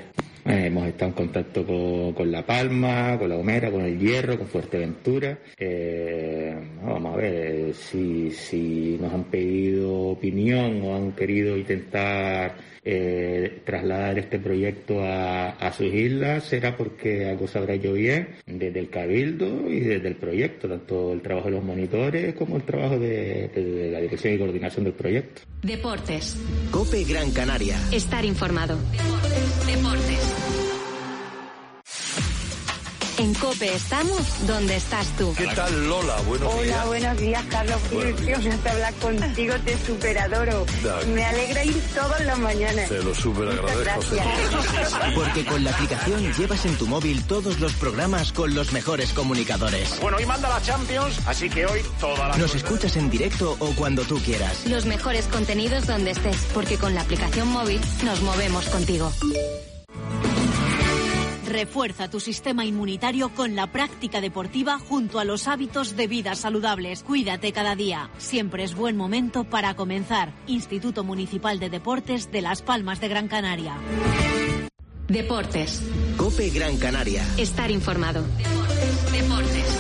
[SPEAKER 23] Eh, hemos estado en contacto con, con La Palma, con La Gomera, con El Hierro, con Fuerteventura. Eh, vamos a ver si, si nos han pedido opinión o han querido intentar Eh, trasladar este proyecto a, a sus islas, será porque algo se habrá hecho bien desde el Cabildo y desde el proyecto, tanto el trabajo de los monitores como el trabajo de, de, de la dirección y coordinación del proyecto.
[SPEAKER 1] Deportes.
[SPEAKER 2] COPE Gran Canaria.
[SPEAKER 1] Estar informado. Deportes. Deportes. En COPE estamos donde estás tú.
[SPEAKER 6] ¿Qué tal, Lola? Buenos
[SPEAKER 7] Hola,
[SPEAKER 6] días.
[SPEAKER 7] buenos días, Carlos. Qué ilusión de hablar contigo, te superadoro.
[SPEAKER 6] Dale.
[SPEAKER 7] Me alegra ir todas las mañanas.
[SPEAKER 6] Te lo súper agradezco.
[SPEAKER 2] Porque con la aplicación llevas en tu móvil todos los programas con los mejores comunicadores.
[SPEAKER 6] Bueno, hoy manda la Champions, así que hoy toda la...
[SPEAKER 2] Nos escuchas en directo o cuando tú quieras.
[SPEAKER 1] Los mejores contenidos donde estés, porque con la aplicación móvil nos movemos contigo.
[SPEAKER 11] Refuerza tu sistema inmunitario con la práctica deportiva junto a los hábitos de vida saludables. Cuídate cada día. Siempre es buen momento para comenzar. Instituto Municipal de Deportes de Las Palmas de Gran Canaria.
[SPEAKER 1] Deportes.
[SPEAKER 2] COPE Gran Canaria.
[SPEAKER 1] Estar informado. Deportes. Deportes.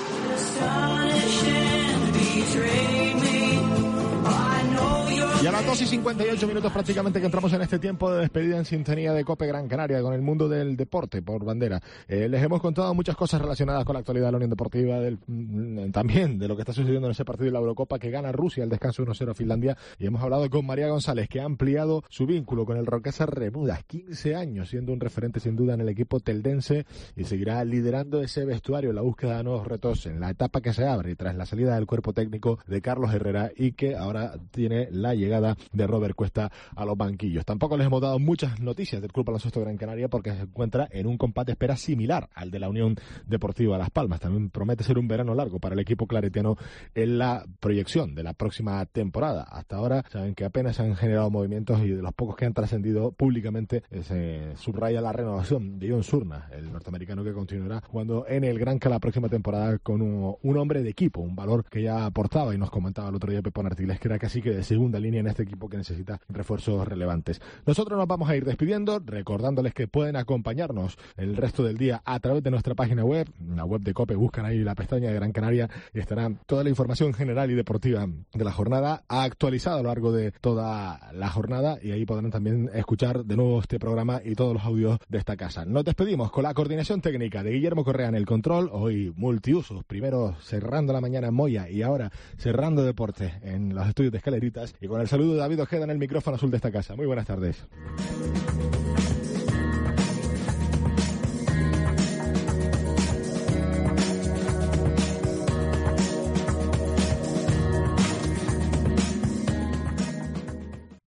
[SPEAKER 3] Y a las dos y cincuenta y ocho minutos prácticamente que entramos en este tiempo de despedida en sintonía de COPE Gran Canaria con el mundo del deporte por bandera. Eh, les hemos contado muchas cosas relacionadas con la actualidad de la Unión Deportiva, del, mm, también de lo que está sucediendo en ese partido de la Eurocopa que gana Rusia al descanso uno cero a Finlandia, y hemos hablado con María González, que ha ampliado su vínculo con el Roquesa Remudas, quince años siendo un referente sin duda en el equipo teldense, y seguirá liderando ese vestuario en la búsqueda de nuevos retos en la etapa que se abre tras la salida del cuerpo técnico de Carlos Herrera y que ahora tiene la llegada de Robert Cuesta a los banquillos. Tampoco les hemos dado muchas noticias del Club Baloncesto Gran Canaria porque se encuentra en un compás de espera similar al de la Unión Deportiva Las Palmas. También promete ser un verano largo para el equipo claretiano en la proyección de la próxima temporada. Hasta ahora saben que apenas se han generado movimientos y de los pocos que han trascendido públicamente eh, se subraya la renovación de John Surna, el norteamericano que continuará jugando en el Granca la próxima temporada con un, un hombre de equipo, un valor que ya aportaba y nos comentaba el otro día Pepo Nartiles, que era casi que de segunda línea en este equipo que necesita refuerzos relevantes. Nosotros nos vamos a ir despidiendo, recordándoles que pueden acompañarnos el resto del día a través de nuestra página web, la web de COPE, buscan ahí la pestaña de Gran Canaria y estará toda la información general y deportiva de la jornada actualizada a lo largo de toda la jornada, y ahí podrán también escuchar de nuevo este programa y todos los audios de esta casa. Nos despedimos con la coordinación técnica de Guillermo Correa en el control, hoy multiusos, primero cerrando la mañana en Moya y ahora cerrando deportes en los estudios de Escaleritas, y con el saludo de David Ojeda en el micrófono azul de esta casa. Muy buenas tardes.